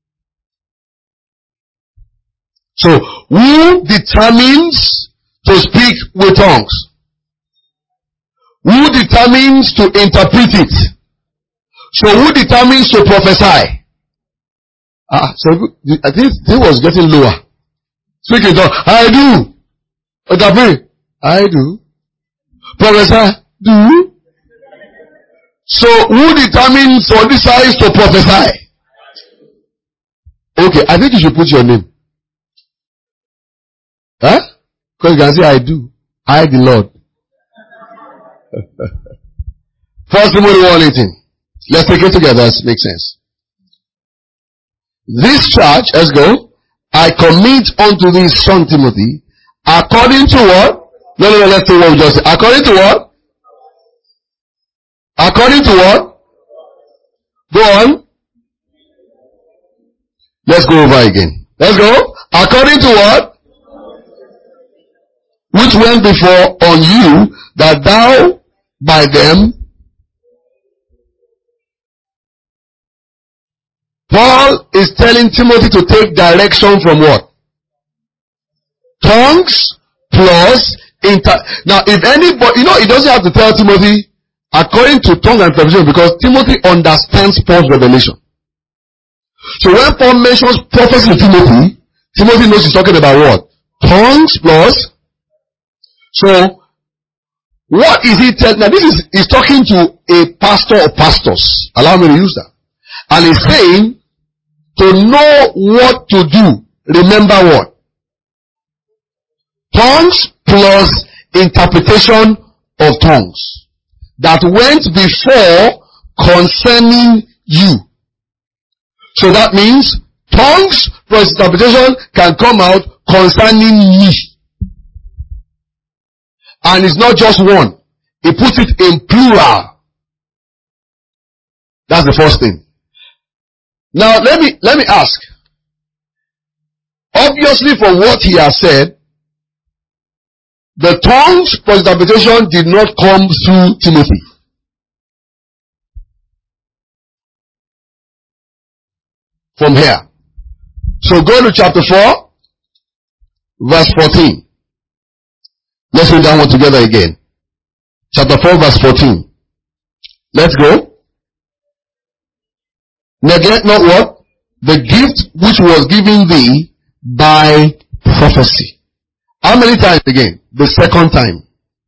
So, who determines to speak with tongues? Who determines to interpret it? So who determines to prophesy? Ah, so I think it was getting lower. Speaking tongues, I do. Interpret, I do. Prophesy, do. So who determines or decides to prophesy? Okay, I think you should put your name. Huh? Because you can say, I do. I, the Lord. First Timothy one eighteen. Let's take it together. That makes sense. This charge, let's go. I commit unto thee, son Timothy, according to what? No, no, no, let's say what we just said. According to what? According to what? Go on. Let's go over again. Let's go. According to what? Which went before on you, that thou by them. Paul is telling Timothy to take direction from what? Tongues plus inter. Now, if anybody, you know, he doesn't have to tell Timothy according to tongue and interpretation, because Timothy understands Paul's revelation. So when Paul mentions prophecy to Timothy, Timothy knows he's talking about what? Tongues plus. So, what is he telling? Now this is, he's talking to a pastor or pastors. Allow me to use that. And he's saying, to know what to do, remember what? Tongues plus interpretation of tongues that went before concerning you. So that means tongues plus interpretation can come out concerning me. And it's not just one. He puts it in plural. That's the first thing. Now let me, let me ask. Obviously from what he has said, the tongues plus interpretation did not come through Timothy. From here. So go to chapter four, verse fourteen. Let's read that one together again. Chapter four, verse fourteen. Let's go. Neglect not what? The gift which was given thee by prophecy. How many times again? The second time.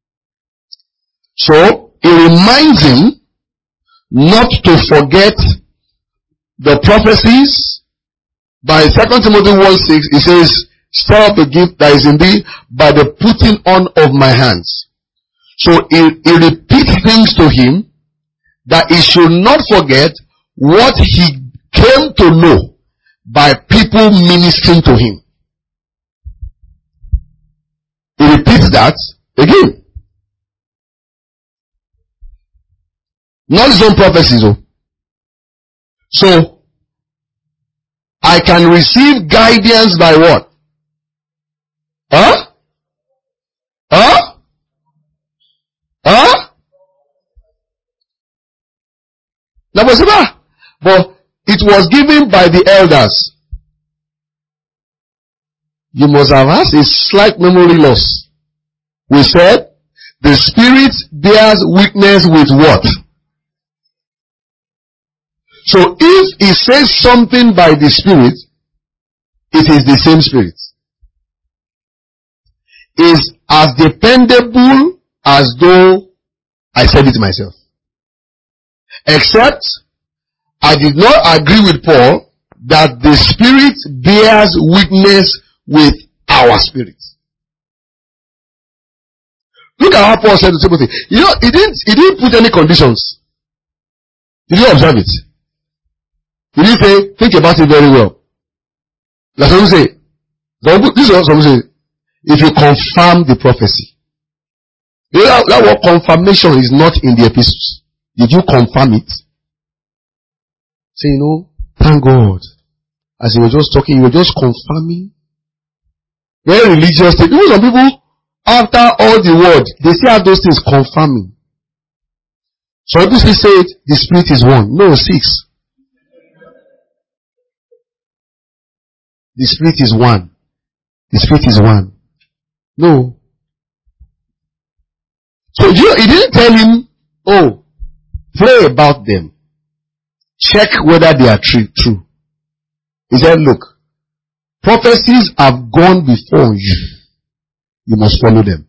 So, it reminds him not to forget the prophecies. By Second Timothy one six, it says, stir up the gift that is in thee by the putting on of my hands. So, it, it repeats things to him that he should not forget what he came to know by people ministering to him. He repeats that again. Not his own prophecies. Oh. So, I can receive guidance by what? Huh? Huh? Huh? That was it. But it was given by the elders. You must have had a slight memory loss. We said, the Spirit bears witness with what? So if he says something by the Spirit, it is the same Spirit. Is as dependable as though I said it myself. Except, I did not agree with Paul that the Spirit bears witness with our spirit. Look at how Paul said to Timothy. You know, he didn't, he didn't put any conditions. Did you observe it? He didn't say, think about it very well. Like someone say, this is what someone say, if you confirm the prophecy. You know, that, that word confirmation is not in the epistles. Did you confirm it? Say, you know, thank God. As he was just talking, he was just confirming. Very religious thing. Because some people, after all the word, they still have those things confirming. So people still say it, the Spirit is one. No, six. The Spirit is one. The Spirit is one. No. So you, he didn't tell him, oh, pray about them. Check whether they are true. true. He said, look, prophecies have gone before you. You must follow them.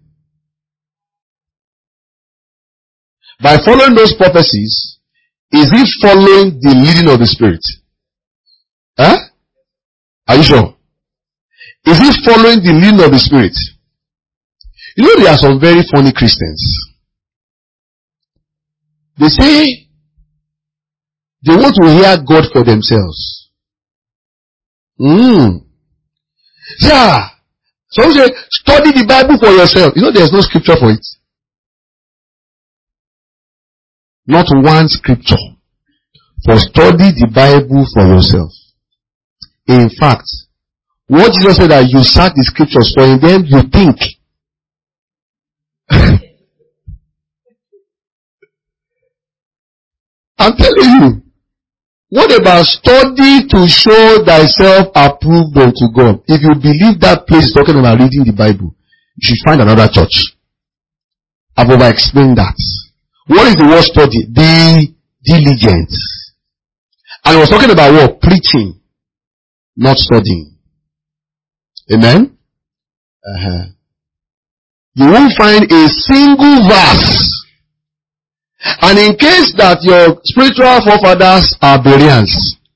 By following those prophecies, is he following the leading of the Spirit? Huh? Are you sure? Is he following the leading of the Spirit? You know, there are some very funny Christians. They say they want to hear God for themselves. Hmm. Yeah. Some say, study the Bible for yourself. You know, there's no scripture for it. Not one scripture for study the Bible for yourself. In fact, what Jesus said that you search the scriptures for, and then you think. I'm telling you. What about study to show thyself approved unto God? If you believe that place is talking about reading the Bible, you should find another church. I've over-explained that. What is the word study? Be diligent. And he was talking about what? Preaching, not studying. Amen? Uh-huh. You won't find a single verse. And in case that your spiritual forefathers are Bereans,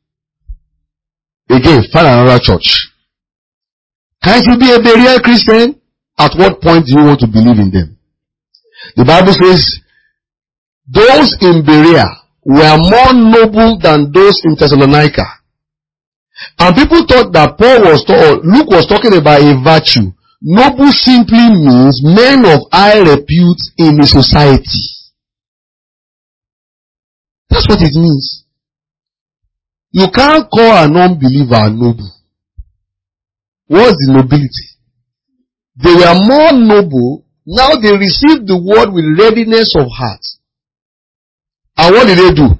again, find another church. Can't you be a Berean Christian? At what point do you want to believe in them? The Bible says, those in Berea were more noble than those in Thessalonica. And people thought that Paul was, or Luke was talking about a virtue. Noble simply means men of high repute in a society. That's what it means. You can't call an unbeliever noble. What's the nobility? They were more noble. Now they received the word with readiness of heart. And what did they do?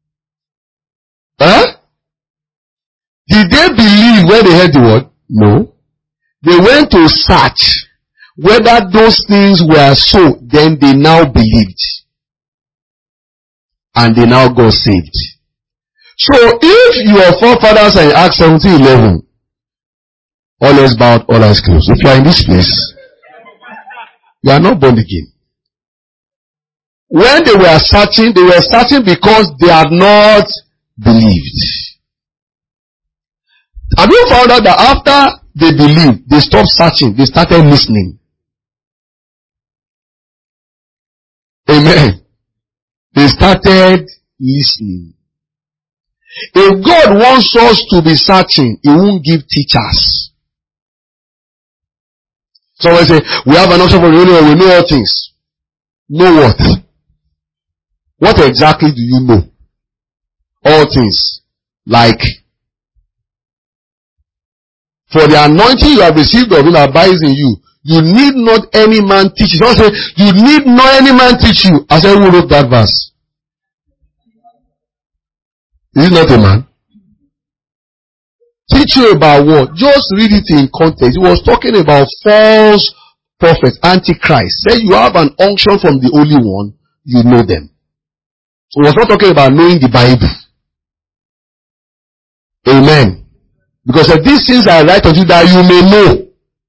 Huh? Did they believe when they heard the word? No. They went to search whether those things were so. Then they now believed. And they now got saved. So if your forefathers are in Acts seventeen eleven, all is bowed, all eyes closed. If you are in this place, you are not born again. When they were searching, they were searching because they had not believed. Have you found out that after they believed, they stopped searching, they started listening? Amen. They started listening. If God wants us to be searching, He won't give teachers. Someone say, we have an option for renewal, we know all things. Know what? What exactly do you know? All things. Like, for the anointing you have received of Him abides in you. You need not any man teach you. Someone say, you need not any man teach you. I said, who wrote that verse? Is it not a man? Teach you about what? Just read it in context. He was talking about false prophets, antichrist. Say you have an unction from the Holy One, you know them. So he was not talking about knowing the Bible. Amen. Because if these things are right unto you that you may know.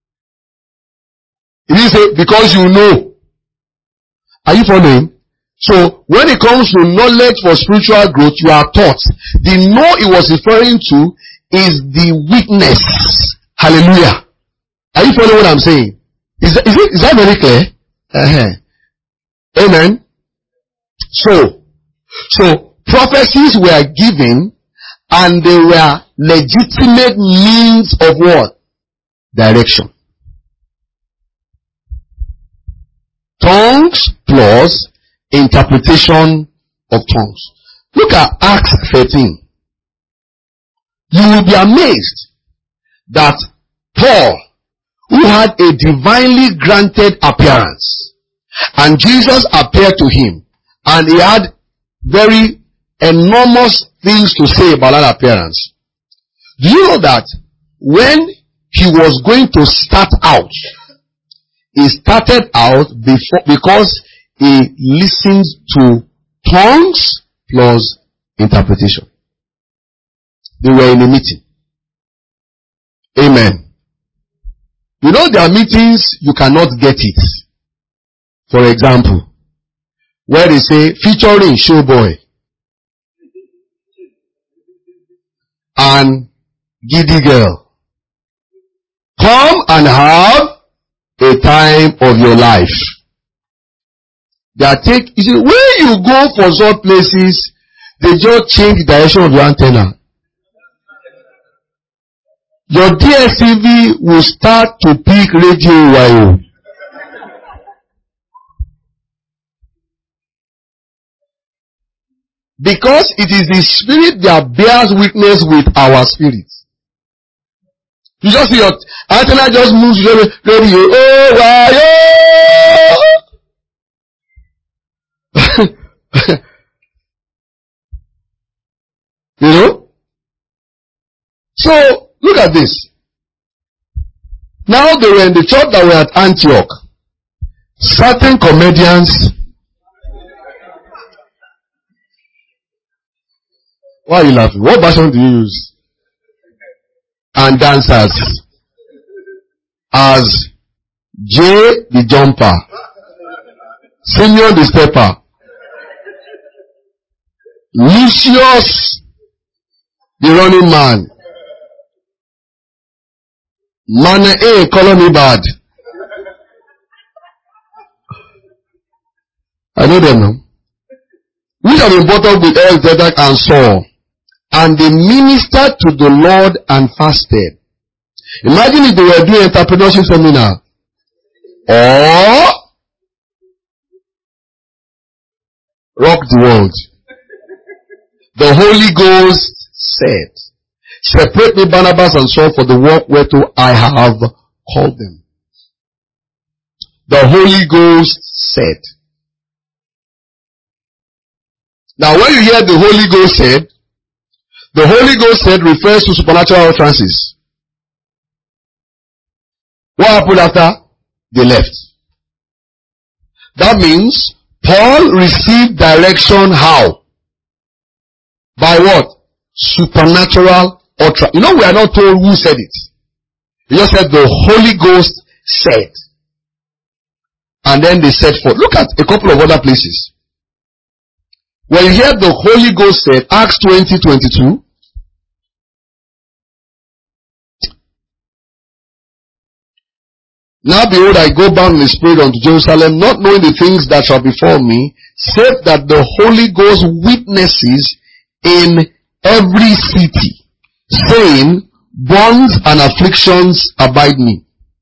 He didn't say because you know. Are you following? So when it comes to knowledge for spiritual growth, you are taught. The know he was referring to is the witness. Hallelujah. Are you following what I'm saying? Is that, is it, is that very clear? Uh-huh. Amen. So, so prophecies were given and they were legitimate means of what? Direction. Tongues plus interpretation of tongues. Look at Acts thirteen. You will be amazed that Paul, who had a divinely granted appearance, and Jesus appeared to him, and he had very enormous things to say about that appearance. Do you know that when he was going to start out, he started out before because he listened to tongues plus interpretation. They were in a meeting. Amen. You know there are meetings you cannot get it. For example, where they say featuring Showboy and Giddy Girl. Come and have a time of your life. They are take, you see, when you go for such places, they just change the direction of your antenna. Your D S T V will start to pick radio while. Because it is the spirit that bears witness with our spirit. You just see your antenna just moves radio. Oh, why? You know? So, look at this. Now they were in the church that were at Antioch. Certain comedians. Why are you laughing? What version do you use? And dancers. As Jay the jumper. Simeon the stepper. Lucius the running man. Man A, color me bad. I know them now. Which have been brought up with El Zedek and Saul. And they ministered to the Lord and fasted. Imagine if they were doing entrepreneurship seminar. Or rock the world. The Holy Ghost said, separate me Barnabas and Saul for the work whereto I have called them. The Holy Ghost said. Now when you hear the Holy Ghost said, the Holy Ghost said refers to supernatural utterances. What happened after they left? That means Paul received direction how? By what? Supernatural utterance. You know, we are not told who said it. He just said the Holy Ghost said. And then they set forth. Look at a couple of other places. When you hear the Holy Ghost said, Acts twenty twenty-two. Now behold, I go bound in the Spirit unto Jerusalem, not knowing the things that shall befall me, save that the Holy Ghost witnesses in every city, saying, bonds and afflictions abide me.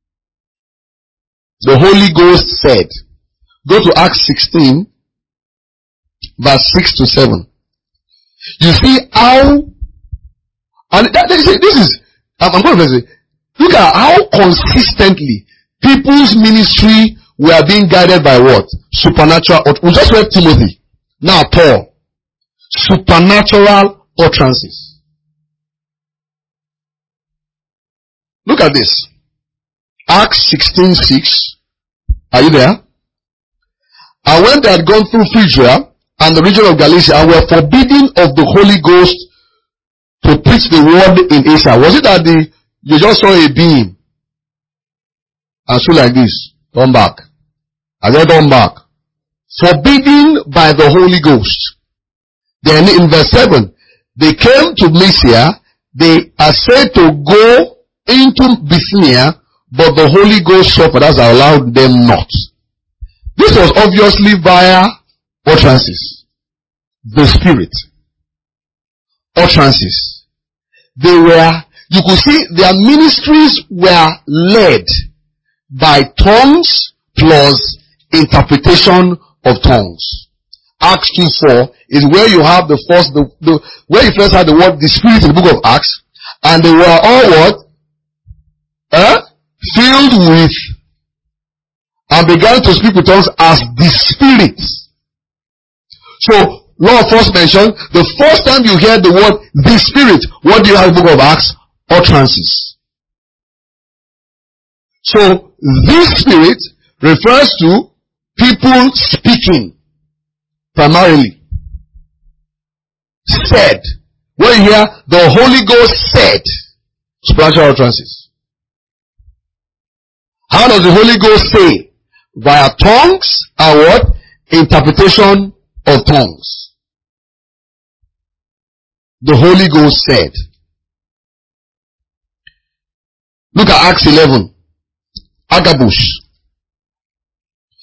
The Holy Ghost said. Go to Acts sixteen, verse six to seven. You see how, and that, this is, I'm going to say, look at how consistently people's ministry were being guided by what? Supernatural. We just read Timothy. Now Paul. Supernatural utterances. Look at this. Acts sixteen six. Are you there? And when they had gone through Phrygia and the region of Galatia and were forbidden of the Holy Ghost to preach the word in Asia. Was it that the, you just saw a beam and stood like this? Turn back. I said turn back. Forbidden by the Holy Ghost. Then in verse seven, they came to Mysia, they are said to go into Bithynia, but the Holy Ghost suffered as allowed them not. This was obviously via utterances. The Spirit. Utterances. They were, you could see their ministries were led by tongues plus interpretation of tongues. Acts two four is where you have the first, the, the where you first had the word the Spirit in the book of Acts, and they were all what? Eh? Filled with and began to speak with tongues as the Spirit. So, Lord first mentioned, the first time you hear the word the Spirit, what do you have in the book of Acts? Utterances. So, this Spirit refers to people speaking, primarily. Said. When you hear the Holy Ghost said, supernatural utterances. How does the Holy Ghost say? Via tongues and what? Interpretation of tongues. The Holy Ghost said. Look at Acts eleven. Agabus.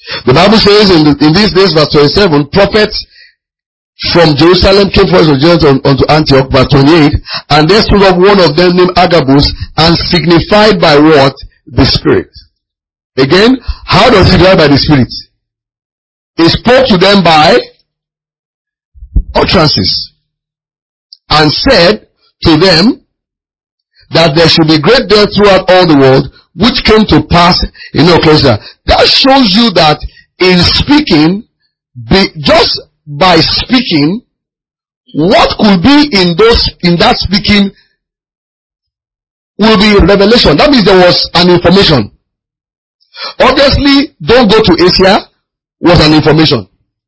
The Bible says in, the, in these days, verse twenty-seven, prophets from Jerusalem came first of Jerusalem unto Antioch, verse twenty-eight, and there stood up one of them named Agabus, and signified by what? The Spirit. Again, how does he signify by the Spirit? He spoke to them by utterances, and said to them that there should be great death throughout all the world, which came to pass in Occasia. That shows you that in speaking, be, just by speaking, what could be in those in that speaking will be revelation. That means there was an information. Obviously, don't go to Asia was an information.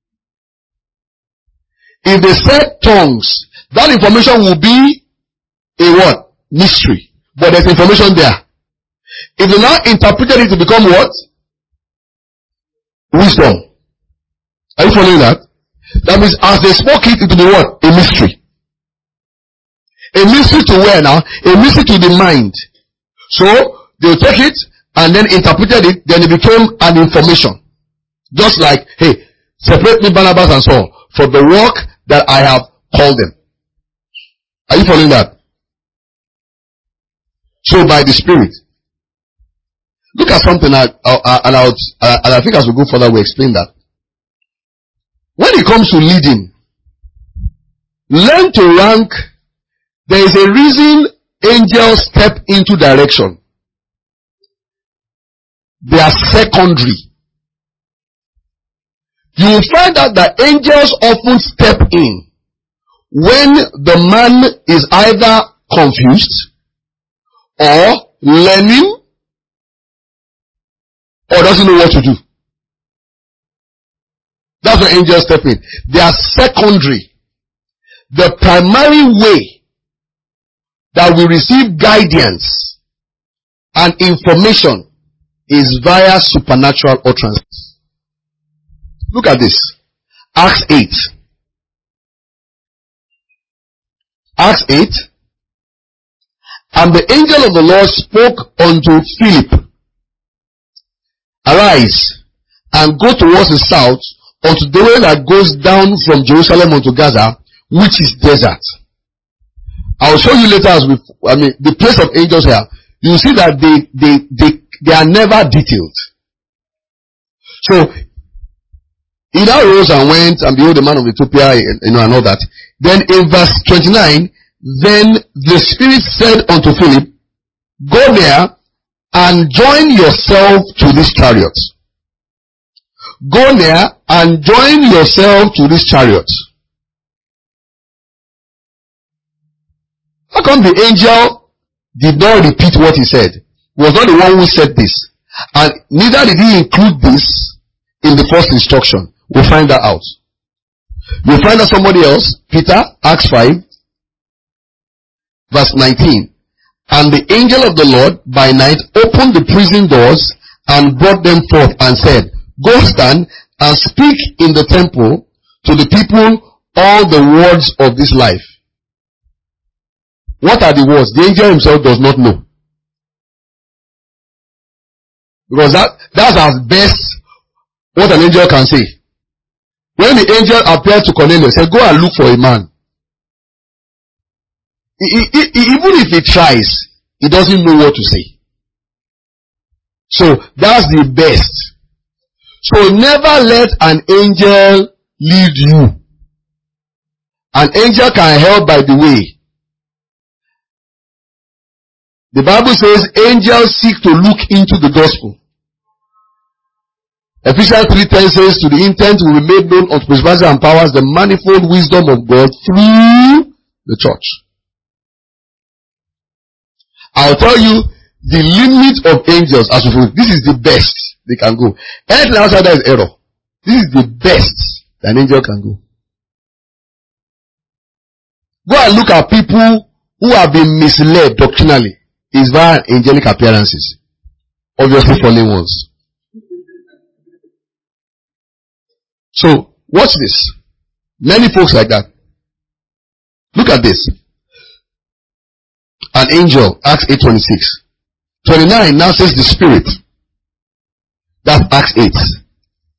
If they said tongues, that information will be a what? Mystery. But there's information there. If they now interpreted it to become what? Wisdom. Are you following that? That means as they spoke it, it will be what? A mystery. A mystery to where now? A mystery to the mind. So, they'll take it and then interpreted it, then it became an information. Just like, hey, separate me Barnabas and Saul for the work that I have called them. Are you following that? So by the Spirit. Look at something I, I, and, I would, uh, and I think as we go further we'll explain that. When it comes to leading, learn to rank. There is a reason angels step into direction. They are secondary. You will find out that angels often step in when the man is either confused or learning or doesn't know what to do. That's when angels step in. They are secondary. The primary way that we receive guidance and information is via supernatural utterances. Look at this. Acts eight. Acts eight. And the angel of the Lord spoke unto Philip, arise and go towards the south unto the way that goes down from Jerusalem unto Gaza, which is desert. I will show you later as we, I mean, the place of angels here. You see that they, they, they, they are never detailed. So, he now rose and went, and behold, the man of Ethiopia, you know, and all that. Then in verse twenty-nine, then the Spirit said unto Philip, go there and join yourself to this chariot. Go there and join yourself to this chariot. How come the angel did not repeat what he said? He was not the one who said this. And neither did he include this in the first instruction. We'll find that out. You'll find out somebody else. Peter, Acts five, verse nineteen. And the angel of the Lord by night opened the prison doors and brought them forth and said, go stand and speak in the temple to the people all the words of this life. What are the words? The angel himself does not know. Because that, that's as best what an angel can say. When the angel appeared to Cornelius, he said, go and look for a man. He, he, he, even if he tries, he doesn't know what to say. So, that's the best. So, never let an angel lead you. An angel can help by the way. The Bible says angels seek to look into the gospel. Ephesians three ten says, to the intent will be made known unto principalities and powers the manifold wisdom of God through the church. I'll tell you the limit of angels as we this is the best they can go. Anything outside that is error. This is the best an angel can go. Go and look at people who have been misled doctrinally. It's via angelic appearances. Obviously fallen ones. So, watch this. Many folks like that. Look at this. An angel, Acts eight twenty-six. twenty-nine now says the Spirit. That's Acts eight.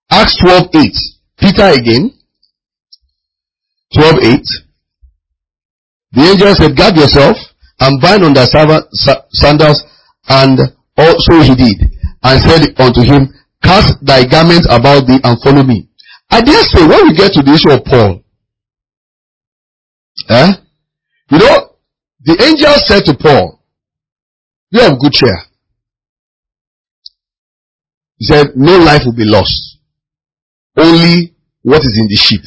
Acts twelve eight. Peter again. twelve eight. The angel said, guard yourself and bind on thy sandals, and also he did, and said unto him, cast thy garment about thee and follow me. I dare say, when we get to the issue of Paul, eh, you know, the angel said to Paul, you have good cheer. He said, no life will be lost. Only what is in the ship.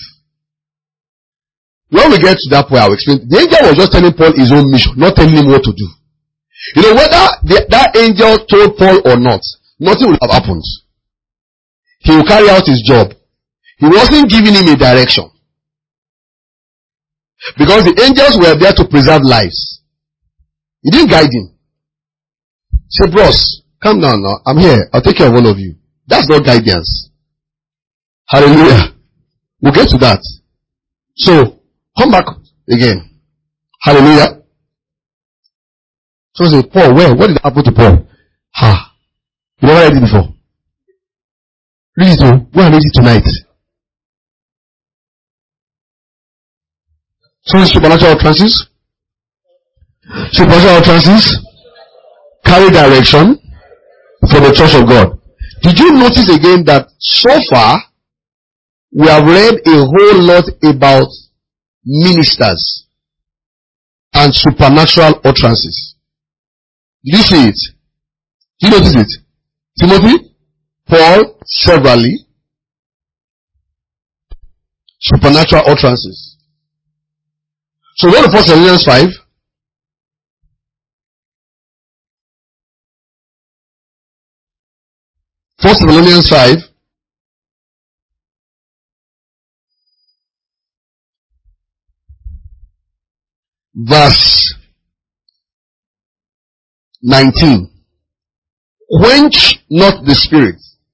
When we get to that point, I'll explain. The angel was just telling Paul his own mission, not telling him what to do. You know, whether the, that angel told Paul or not, nothing will have happened. He will carry out his job. He wasn't giving him a direction. Because the angels were there to preserve lives. He didn't guide him. Say, bros, calm down now. I'm here. I'll take care of all of you. That's not guidance. Hallelujah. We'll get to that. So, come back again. Hallelujah. So say, Paul, where? What did happen to Paul? Ha. You never read it before. Read it, oh. Go and read it tonight. So supernatural utterances. Supernatural utterances carry direction for the church of God. Did you notice again that so far we have read a whole lot about ministers and supernatural utterances? Did you see it? Did you notice it? Timothy, Paul, severally, supernatural utterances. So go to First Thessalonians five. First Thessalonians five. Verse nineteen. Quench not the spirit.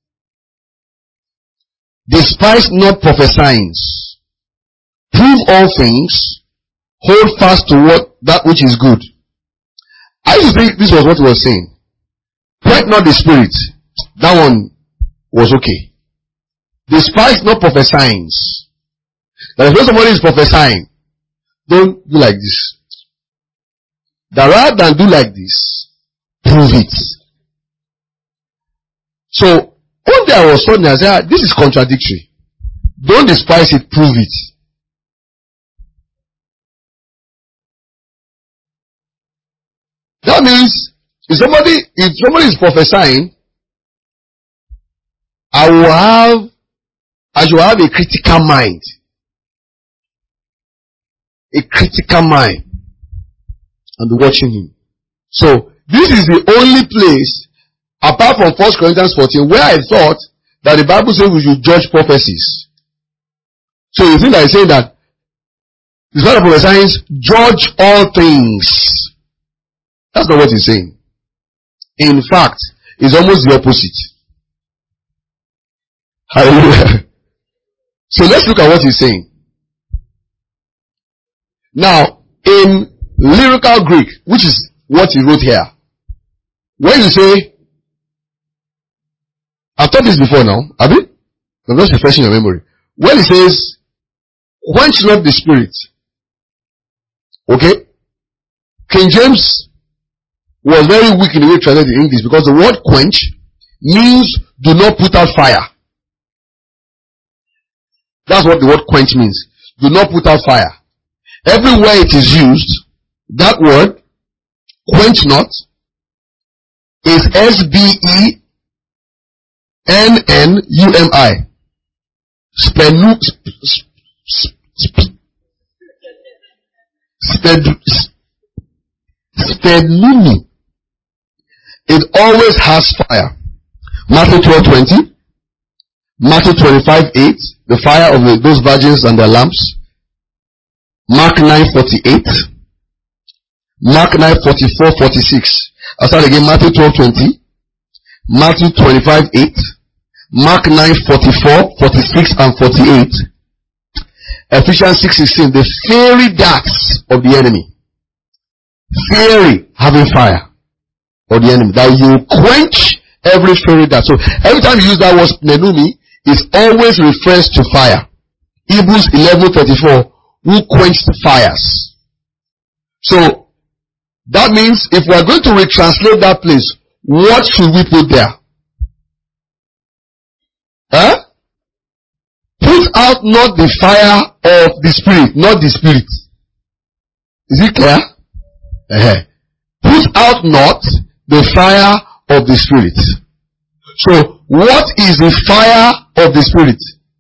Despise not prophesying. Prove all things. Hold fast to what that which is good. I used to think this was what he was saying. Quench not the spirit. That one was okay. Despise not prophesying. That if somebody is prophesying, don't do like this. That rather than do like this, prove it. So, one day I was told, I said, this is contradictory. Don't despise it, prove it. That means, if somebody, if somebody is prophesying, I will have, I should have a critical mind. A critical mind. And be watching him. So, this is the only place, apart from First Corinthians fourteen, where I thought that the Bible says we should judge prophecies. So you think that I say that the Spirit of prophesying, judge all things. That's not what he's saying. In fact, it's almost the opposite. Hallelujah. So let's look at what he's saying. Now, in lyrical Greek, which is what he wrote here, when you say, I've taught this before now, have you? I'm just refreshing your memory. When he says, quench not the spirit, okay? King James was very weak in the way he translated in English, because the word quench means do not put out fire. That's what the word quench means. Do not put out fire. Everywhere it is used, that word, quench not, is S B E N N U M I. Spenu, sped, spednumi. It always has fire. Matthew twelve twenty. Matthew twenty-five eight. The fire of the, those virgins and their lamps. Mark nine forty-eight. Mark nine forty-four forty-six. I'll start again. Matthew twelve twenty. Matthew twenty-five eight. Mark nine forty-four forty-six and forty-eight. Ephesians six sixteen. The fiery darts of the enemy. Fiery, having fire of the enemy. That you quench every fiery dart. So every time you use that word pneumoni, it always refers to fire. Hebrews eleven thirty-four, who quenched fires. So, that means if we are going to retranslate that place, what should we put there? Huh? Put out not the fire of the Spirit, not the Spirit. Is it clear? Uh-huh. Put out not the fire of the Spirit. So, what is the fire of the Spirit?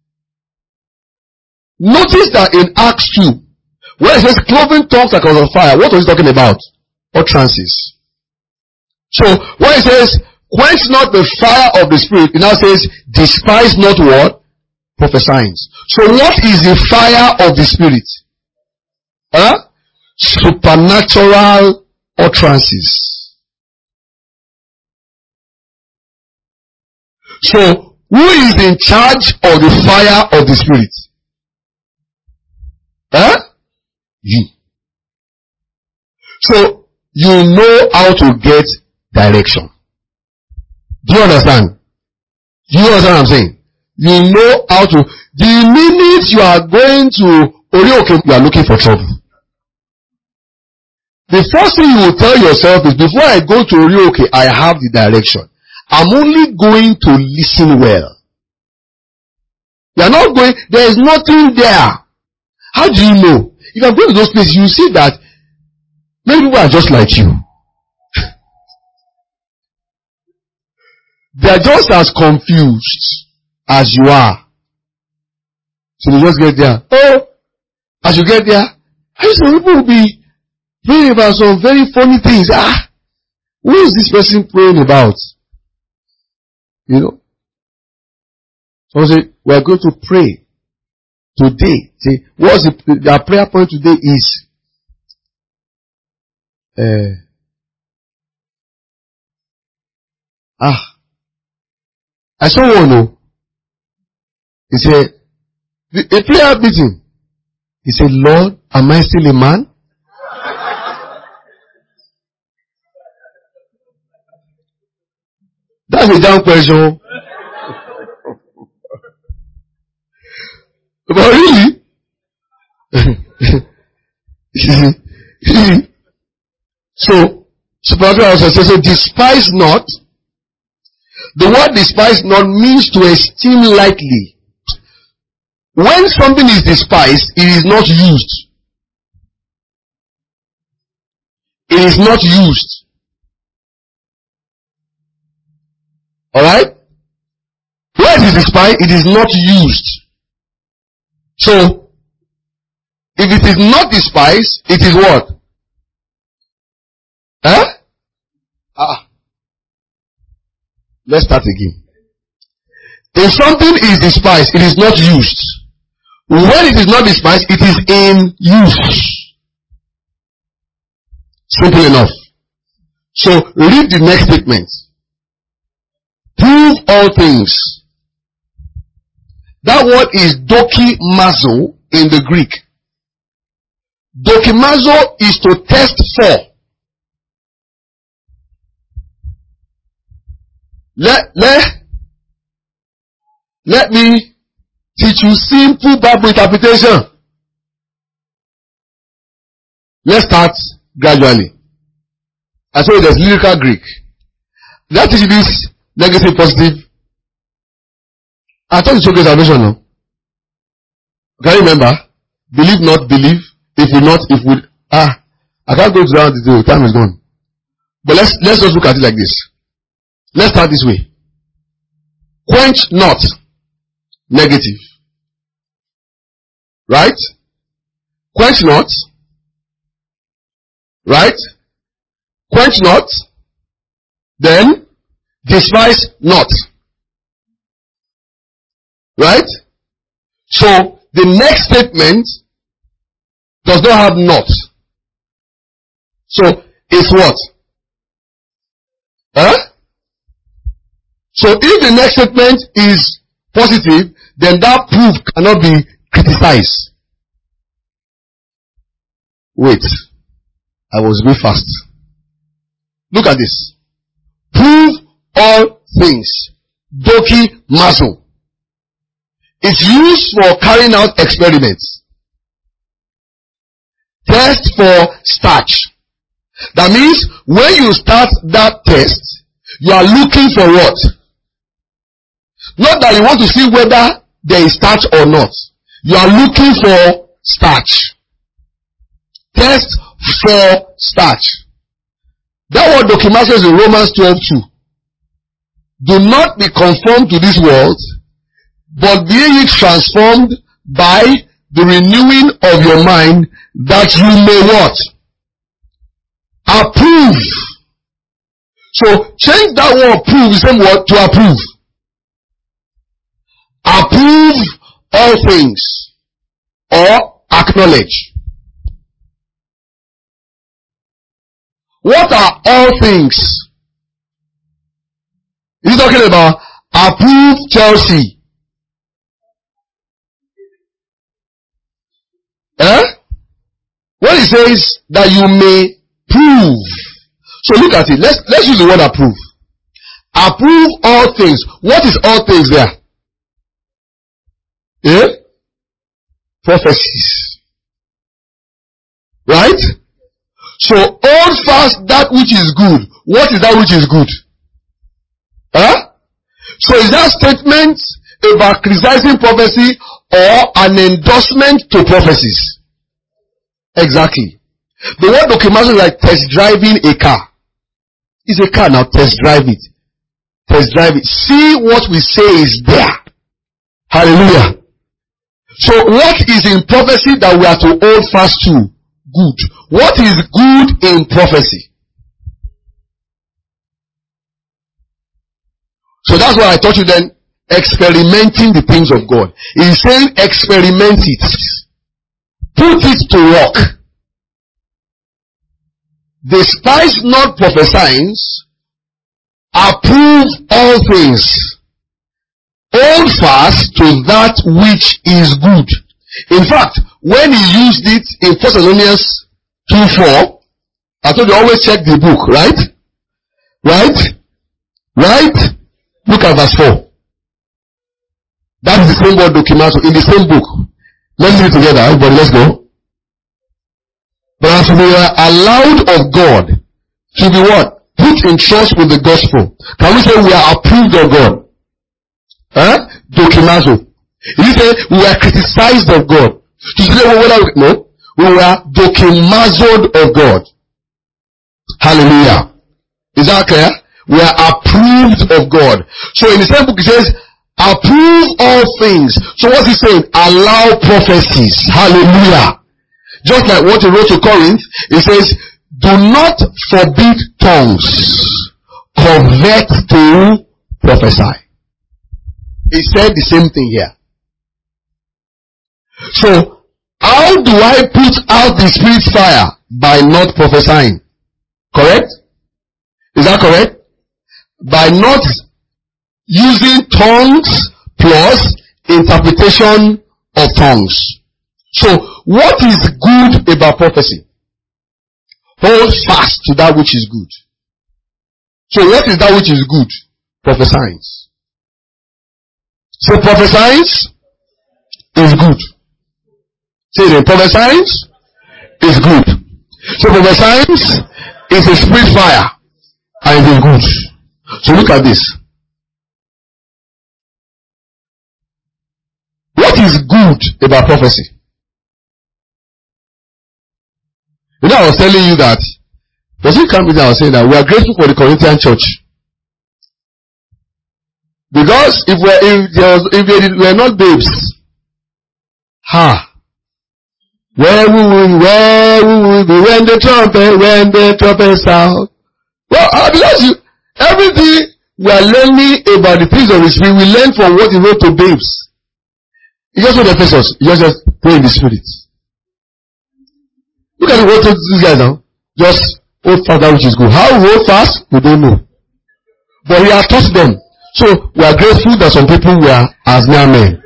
Notice that in Acts two, when it says cloven tongues like on fire, what was he talking about? Utterances. So, when it says, quench not the fire of the Spirit, it now says, despise not what? Prophesying. So, what is the fire of the Spirit? Huh? Supernatural utterances. So, who is in charge of the fire of the Spirit? Huh? You. So, you know how to get direction. Do you understand? Do you understand what I'm saying? You know how to. The minute you are going to Orioke, you are looking for trouble. The first thing you will tell yourself is, before I go to Orioke, I have the direction. I'm only going to listen well. You are not going, there is nothing there. How do you know? If I'm going to those places, you see that many people are just like you. They are just as confused as you are. So you just get there. Oh, as you get there, I used to people will be praying about some very funny things. Ah, who is this person praying about? You know? So say, we are going to pray today. Say, what's the, the prayer point today is, uh, ah, I saw one, no. He said, a prayer meeting. He said, Lord, am I still a man? That's a down question. But really? So, supernatural also says, so despise not. The word despise not means to esteem lightly. When something is despised, it is not used. It is not used. Alright? When it is despised, it is not used. So, if it is not despised, it is what? Huh? Ah. Let's start again. If something is despised, it is not used. When it is not despised, it is in use. Simple enough. So, read the next statement. Prove all things. That word is dokimazo in the Greek. Dokimazo is to test for. Let, let, let me teach you simple Bible interpretation. Let's start gradually. I told you there's lyrical Greek. That is this negative, positive. I thought it's okay salvation now. Can you remember? Believe not, believe. If we not, if we ah, I can't go to that detail. Time is gone. But let's let's just look at it like this. Let's start this way. Quench not. Negative. Right? Quench not. Right? Quench not. Then despise not. Right? So the next statement does not have not. So it's what? Huh? So if the next statement is positive, then that proof cannot be criticized. Wait. I was way fast. Look at this. Prove all things. Doki mazo. It's used for carrying out experiments. Test for starch. That means when you start that test, you are looking for what? Not that you want to see whether there is starch or not. You are looking for starch. Test for starch. That word dokimazo is in Romans twelve two. Do not be conformed to this world, but be ye transformed by the renewing of your mind, that you may what? Approve. So change that word approve, the same word to approve. Approve all things, or acknowledge. What are all things? He's talking about approve Chelsea. Eh? When he says that you may prove. So look at it. Let's let's use the word approve. Approve all things. What is all things there? Eh? Prophecies. Right? So hold fast that which is good. What is that which is good? Huh? So is that statement about criticizing prophecy or an endorsement to prophecies? Exactly. The word dokimazo is like test driving a car. It's a car now, test drive it. Test drive it. See what we say is there. Hallelujah. So what is in prophecy that we are to hold fast to? Good. What is good in prophecy? So that's why I taught you then, experimenting the things of God. He's saying experiment it. Put it to work. Despise not prophesying, approve all things. Hold fast to that which is good. In fact, when he used it in First Thessalonians two four, I told you always check the book, right? Right? Right? Look at verse four. That is the same word dokimazo in the same book. Let's read together, everybody, let's go. But as we are allowed of God to be what? Put in trust with the gospel. Can we say we are approved of God? Huh? Dokimazo. He said we were criticized of God. To say whether we, no, we were dokimazoed of God. Hallelujah. Is that clear? We are approved of God. So in the same book it says, approve all things. So what's he saying? Allow prophecies. Hallelujah. Just like what he wrote to Corinth, he says, do not forbid tongues. Convert to prophesy. He said the same thing here. So, how do I put out the Spirit's fire? By not prophesying. Correct? Is that correct? By not using tongues plus interpretation of tongues. So, what is good about prophecy? Hold fast to that which is good. So, what is that which is good? Prophesying. So, prophesying is good. Say it, prophesying is good. So, prophesying is a spirit fire and it is good. So look at this. What is good about prophecy? You know, I was telling you that, was it coming I was saying that we are grateful for the Corinthian church. Because if we if there was, if they were not babes, ha, where we will, where we will be when the trumpet, when the trumpet sound. Well, uh, because you, everything we are learning about the things of the Spirit, we learn from what he wrote to babes. He just wrote Ephesus. He just, just pray in the Spirit. Look at the word to these guys now. Just hold fast that which is good. How we hold fast, we don't know. But he has taught them. So we are grateful that some people were as mere men.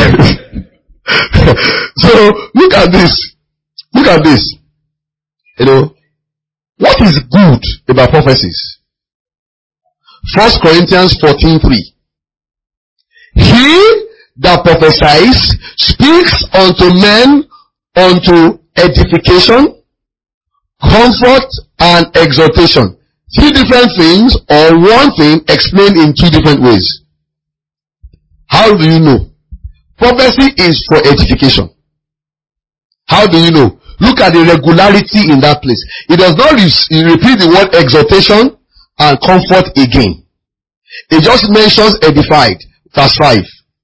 So look at this. Look at this. You know, what is good about prophecies? First Corinthians fourteen three. He that prophesies speaks unto men unto edification, comfort, and exhortation. Three different things or one thing explained in two different ways. How do you know? Prophecy is for edification. How do you know? Look at the regularity in that place. It does not re- repeat the word exhortation and comfort again. It just mentions edified. Verse five.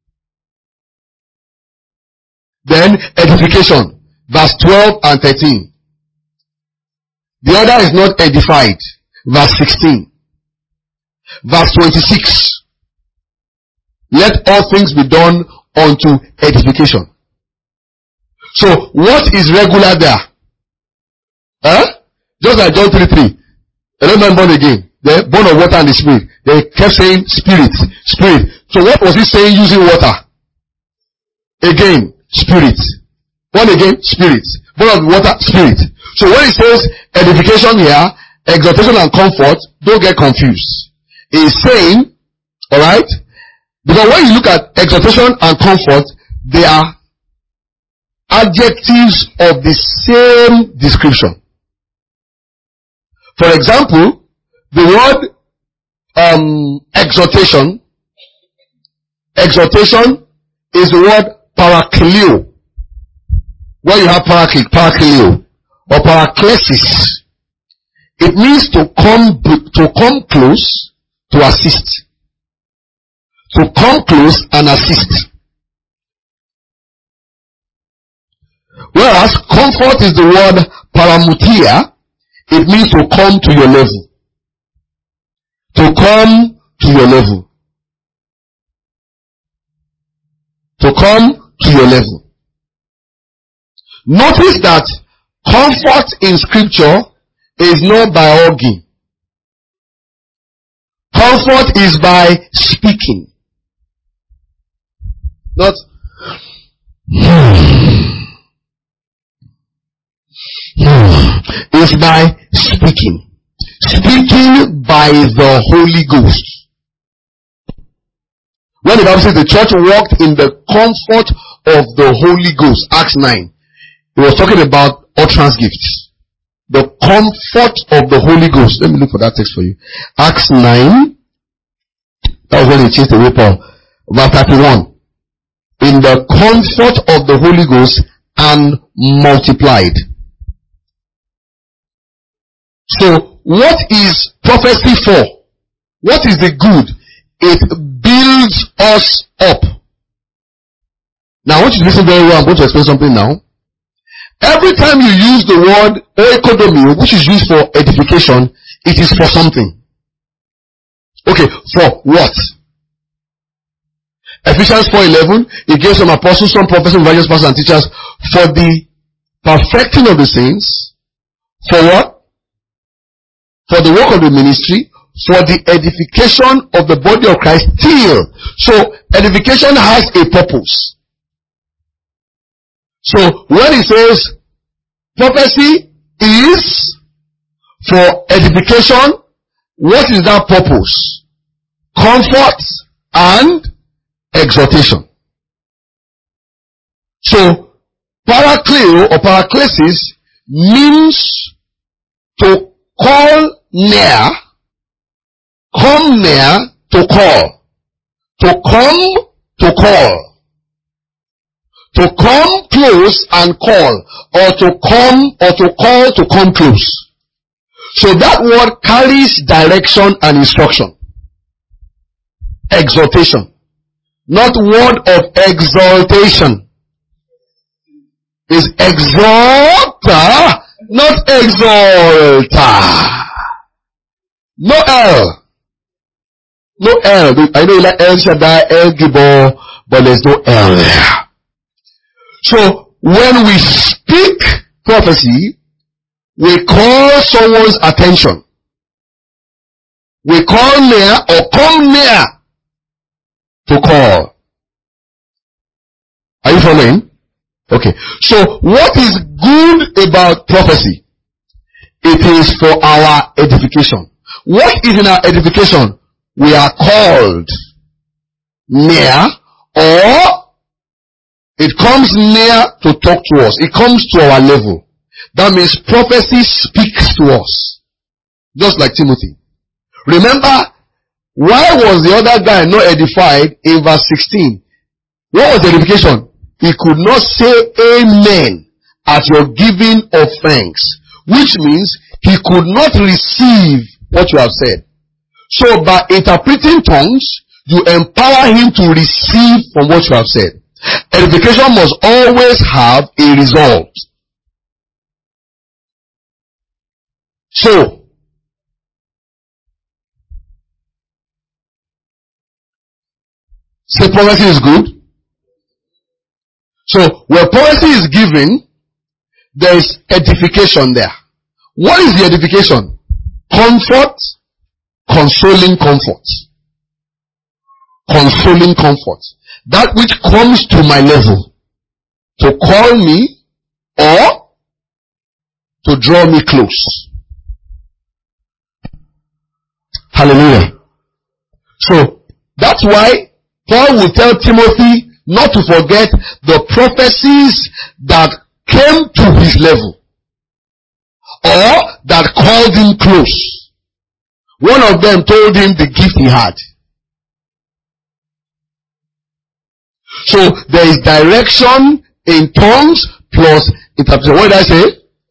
Then edification. Verse twelve and thirteen. The other is not edified. Verse sixteen. Verse twenty-six. Let all things be done unto edification. So, what is regular there? Huh? Just like John three three. They don't mind born again. They're born of water and the spirit. They kept saying spirit, spirit. So what was he saying using water? Again, spirit. Born again, spirit. Born of water, spirit. So when it says edification here, exhortation and comfort, don't get confused. It's saying, alright, because when you look at exhortation and comfort, they are adjectives of the same description. For example, the word um, exhortation, exhortation is the word parakleo. Where you have parakleo, parakleo or paraklesis, it means to come to come close, to assist, to come close and assist. Whereas comfort is the word paramutia. It means to come to your level. To come to your level. To come to your level. Notice that comfort in scripture is not by organ. Comfort is by speaking. Not is by speaking. Speaking by the Holy Ghost. When the Bible says the church walked in the comfort of the Holy Ghost, Acts nine, it was talking about utterance gifts. The comfort of the Holy Ghost. Let me look for that text for you. Acts nine, that was when they changed the way Paul. Verse thirty-one. In the comfort of the Holy Ghost and multiplied. So, what is prophecy for? What is the good? It builds us up. Now, I want you to listen very well. I'm going to explain something now. Every time you use the word oikodomio, which is used for edification, it is for something. Okay, for what? Ephesians four eleven, it gives some apostles, some prophets, some evangelists, pastors, and teachers for the perfecting of the saints. For what? For the work of the ministry, for the edification of the body of Christ till. So, edification has a purpose. So, when it says prophecy is for edification, what is that purpose? Comfort and exhortation. So, parakleo or paraklesis means to call near, come near to call, to come to call, to come close and call, or to come, or to call to come close. So that word carries direction and instruction. Exhortation. Not word of exaltation. Is exalter, not exalter. No L. No L. I know you like El Shaddai, El Gibor, but there's no L there. So, when we speak prophecy, we call someone's attention. We call near or come near to call. Are you following? Okay. So, what is good about prophecy? It is for our edification. What is in our edification? We are called near or It comes near to talk to us. It comes to our level. That means prophecy speaks to us. Just like Timothy. Remember, why was the other guy not edified in verse sixteen? What was the edification? He could not say amen at your giving of thanks. Which means he could not receive what you have said. So by interpreting tongues, you empower him to receive from what you have said. Edification must always have a result. So, say prophecy is good. So, where prophecy is given, there is edification there. What is the edification? Comfort, consoling comfort. Consoling comfort. That which comes to my level to call me or to draw me close. Hallelujah. So, that's why Paul will tell Timothy not to forget the prophecies that came to his level or that called him close. One of them told him the gift he had. So there is direction in tongues plus interpretation. What did I say?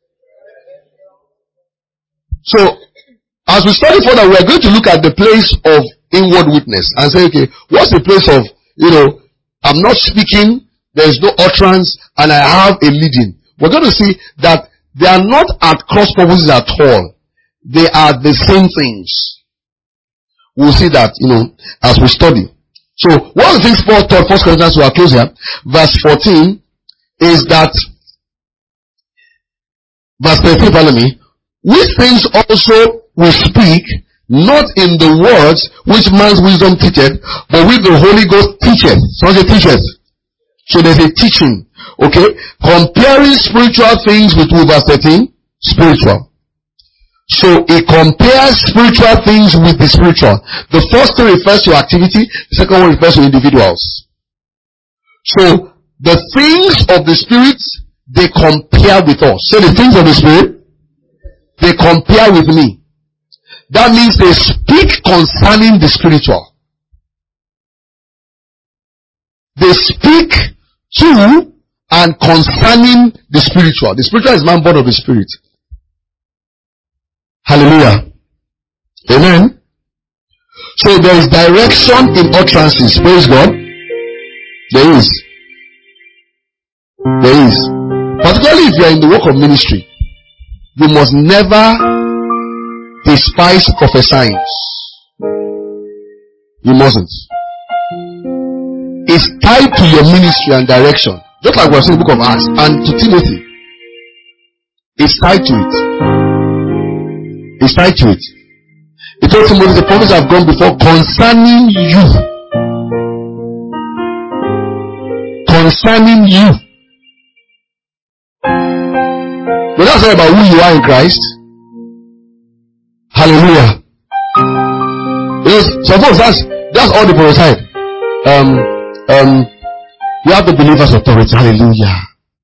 So as we study further, we are going to look at the place of inward witness and say, okay, what's the place of, you know, I'm not speaking, there is no utterance, and I have a leading. We're going to see that they are not at cross purposes at all. They are the same things. We'll see that, you know, as we study. So, one of the things Paul taught, First Corinthians, we are close here, verse fourteen, is that, verse thirteen, pardon me, which things also we speak, not in the words which man's wisdom teacheth, but with the Holy Ghost teacheth. So it teacheth. So there's a teaching. Okay? Comparing spiritual things with verse thirteen, spiritual. So it compares spiritual things with the spiritual. The first thing refers to activity, the second one refers to individuals. So the things of the Spirit, they compare with us. So the things of the Spirit, they compare with me. That means they speak concerning the spiritual. They speak to and concerning the spiritual. The spiritual is man born of the Spirit. Hallelujah. Amen. So there is direction in utterances. Praise God. There is. There is. Particularly if you are in the work of ministry, you must never despise prophesying. You mustn't. It's tied to your ministry and direction. Just like we are saying in the book of Acts and to Timothy. It's tied to it. It's tied to it. He told Timothy, the prophets have gone before concerning you. Concerning you. But that's not about who you are in Christ. Hallelujah. Because suppose that's that's all the prophesied. Um um you have the believer's authority. Hallelujah.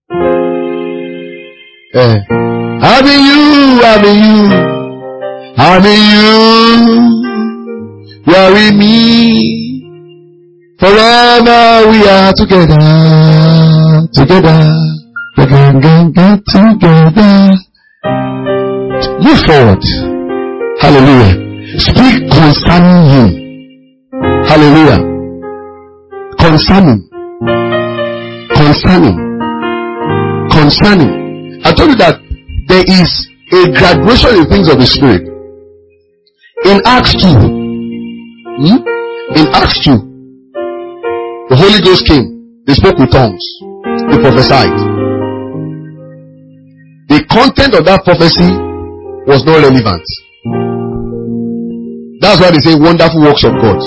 Eh. Having you, having you. I'm in you, you are in me, forever we are together, together, together, together. Move forward. Hallelujah. Speak concerning him. Hallelujah. Concerning. Concerning. Concerning. I told you that there is a graduation in things of the Spirit. In Acts two, hmm? in Acts two, the Holy Ghost came. They spoke with tongues. They prophesied. The content of that prophecy was not relevant. That's why they say wonderful works of God.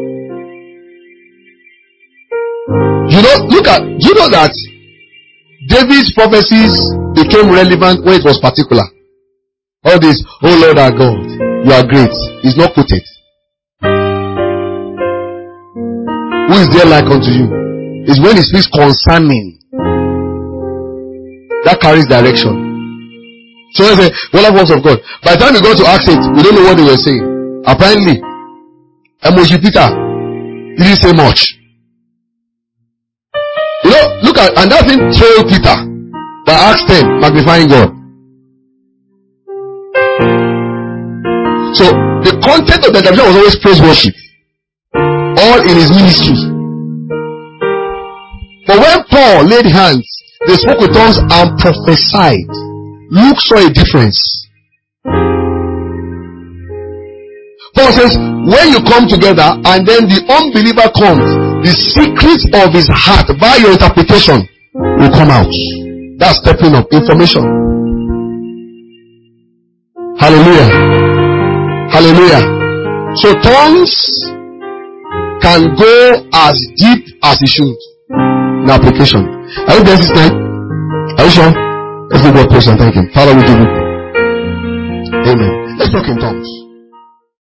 You know, look at, do you know that David's prophecies became relevant when it was particular? All this, oh Lord our God, you are great, is not quoted. Who is there like unto you? is when he speaks concerning. That carries direction. So I say, well, works of God. By the time we go to Acts eight, we don't know what they were saying. Apparently, Emoji Peter didn't say much. You know, look at, and that thing told Peter by Acts ten, magnifying God. So the content of the intervention was always praise worship, all in his ministry. But when Paul laid hands, they spoke with tongues and prophesied. Luke saw a difference. Paul says, when you come together and then the unbeliever comes, the secrets of his heart by your interpretation will come out. That's stepping up. Information. Hallelujah. Hallelujah. So tongues can go as deep as it should in application. Are you there this night? Are you sure? Let's give God praise and thank him. Father, we give you. Amen. Let's talk in tongues.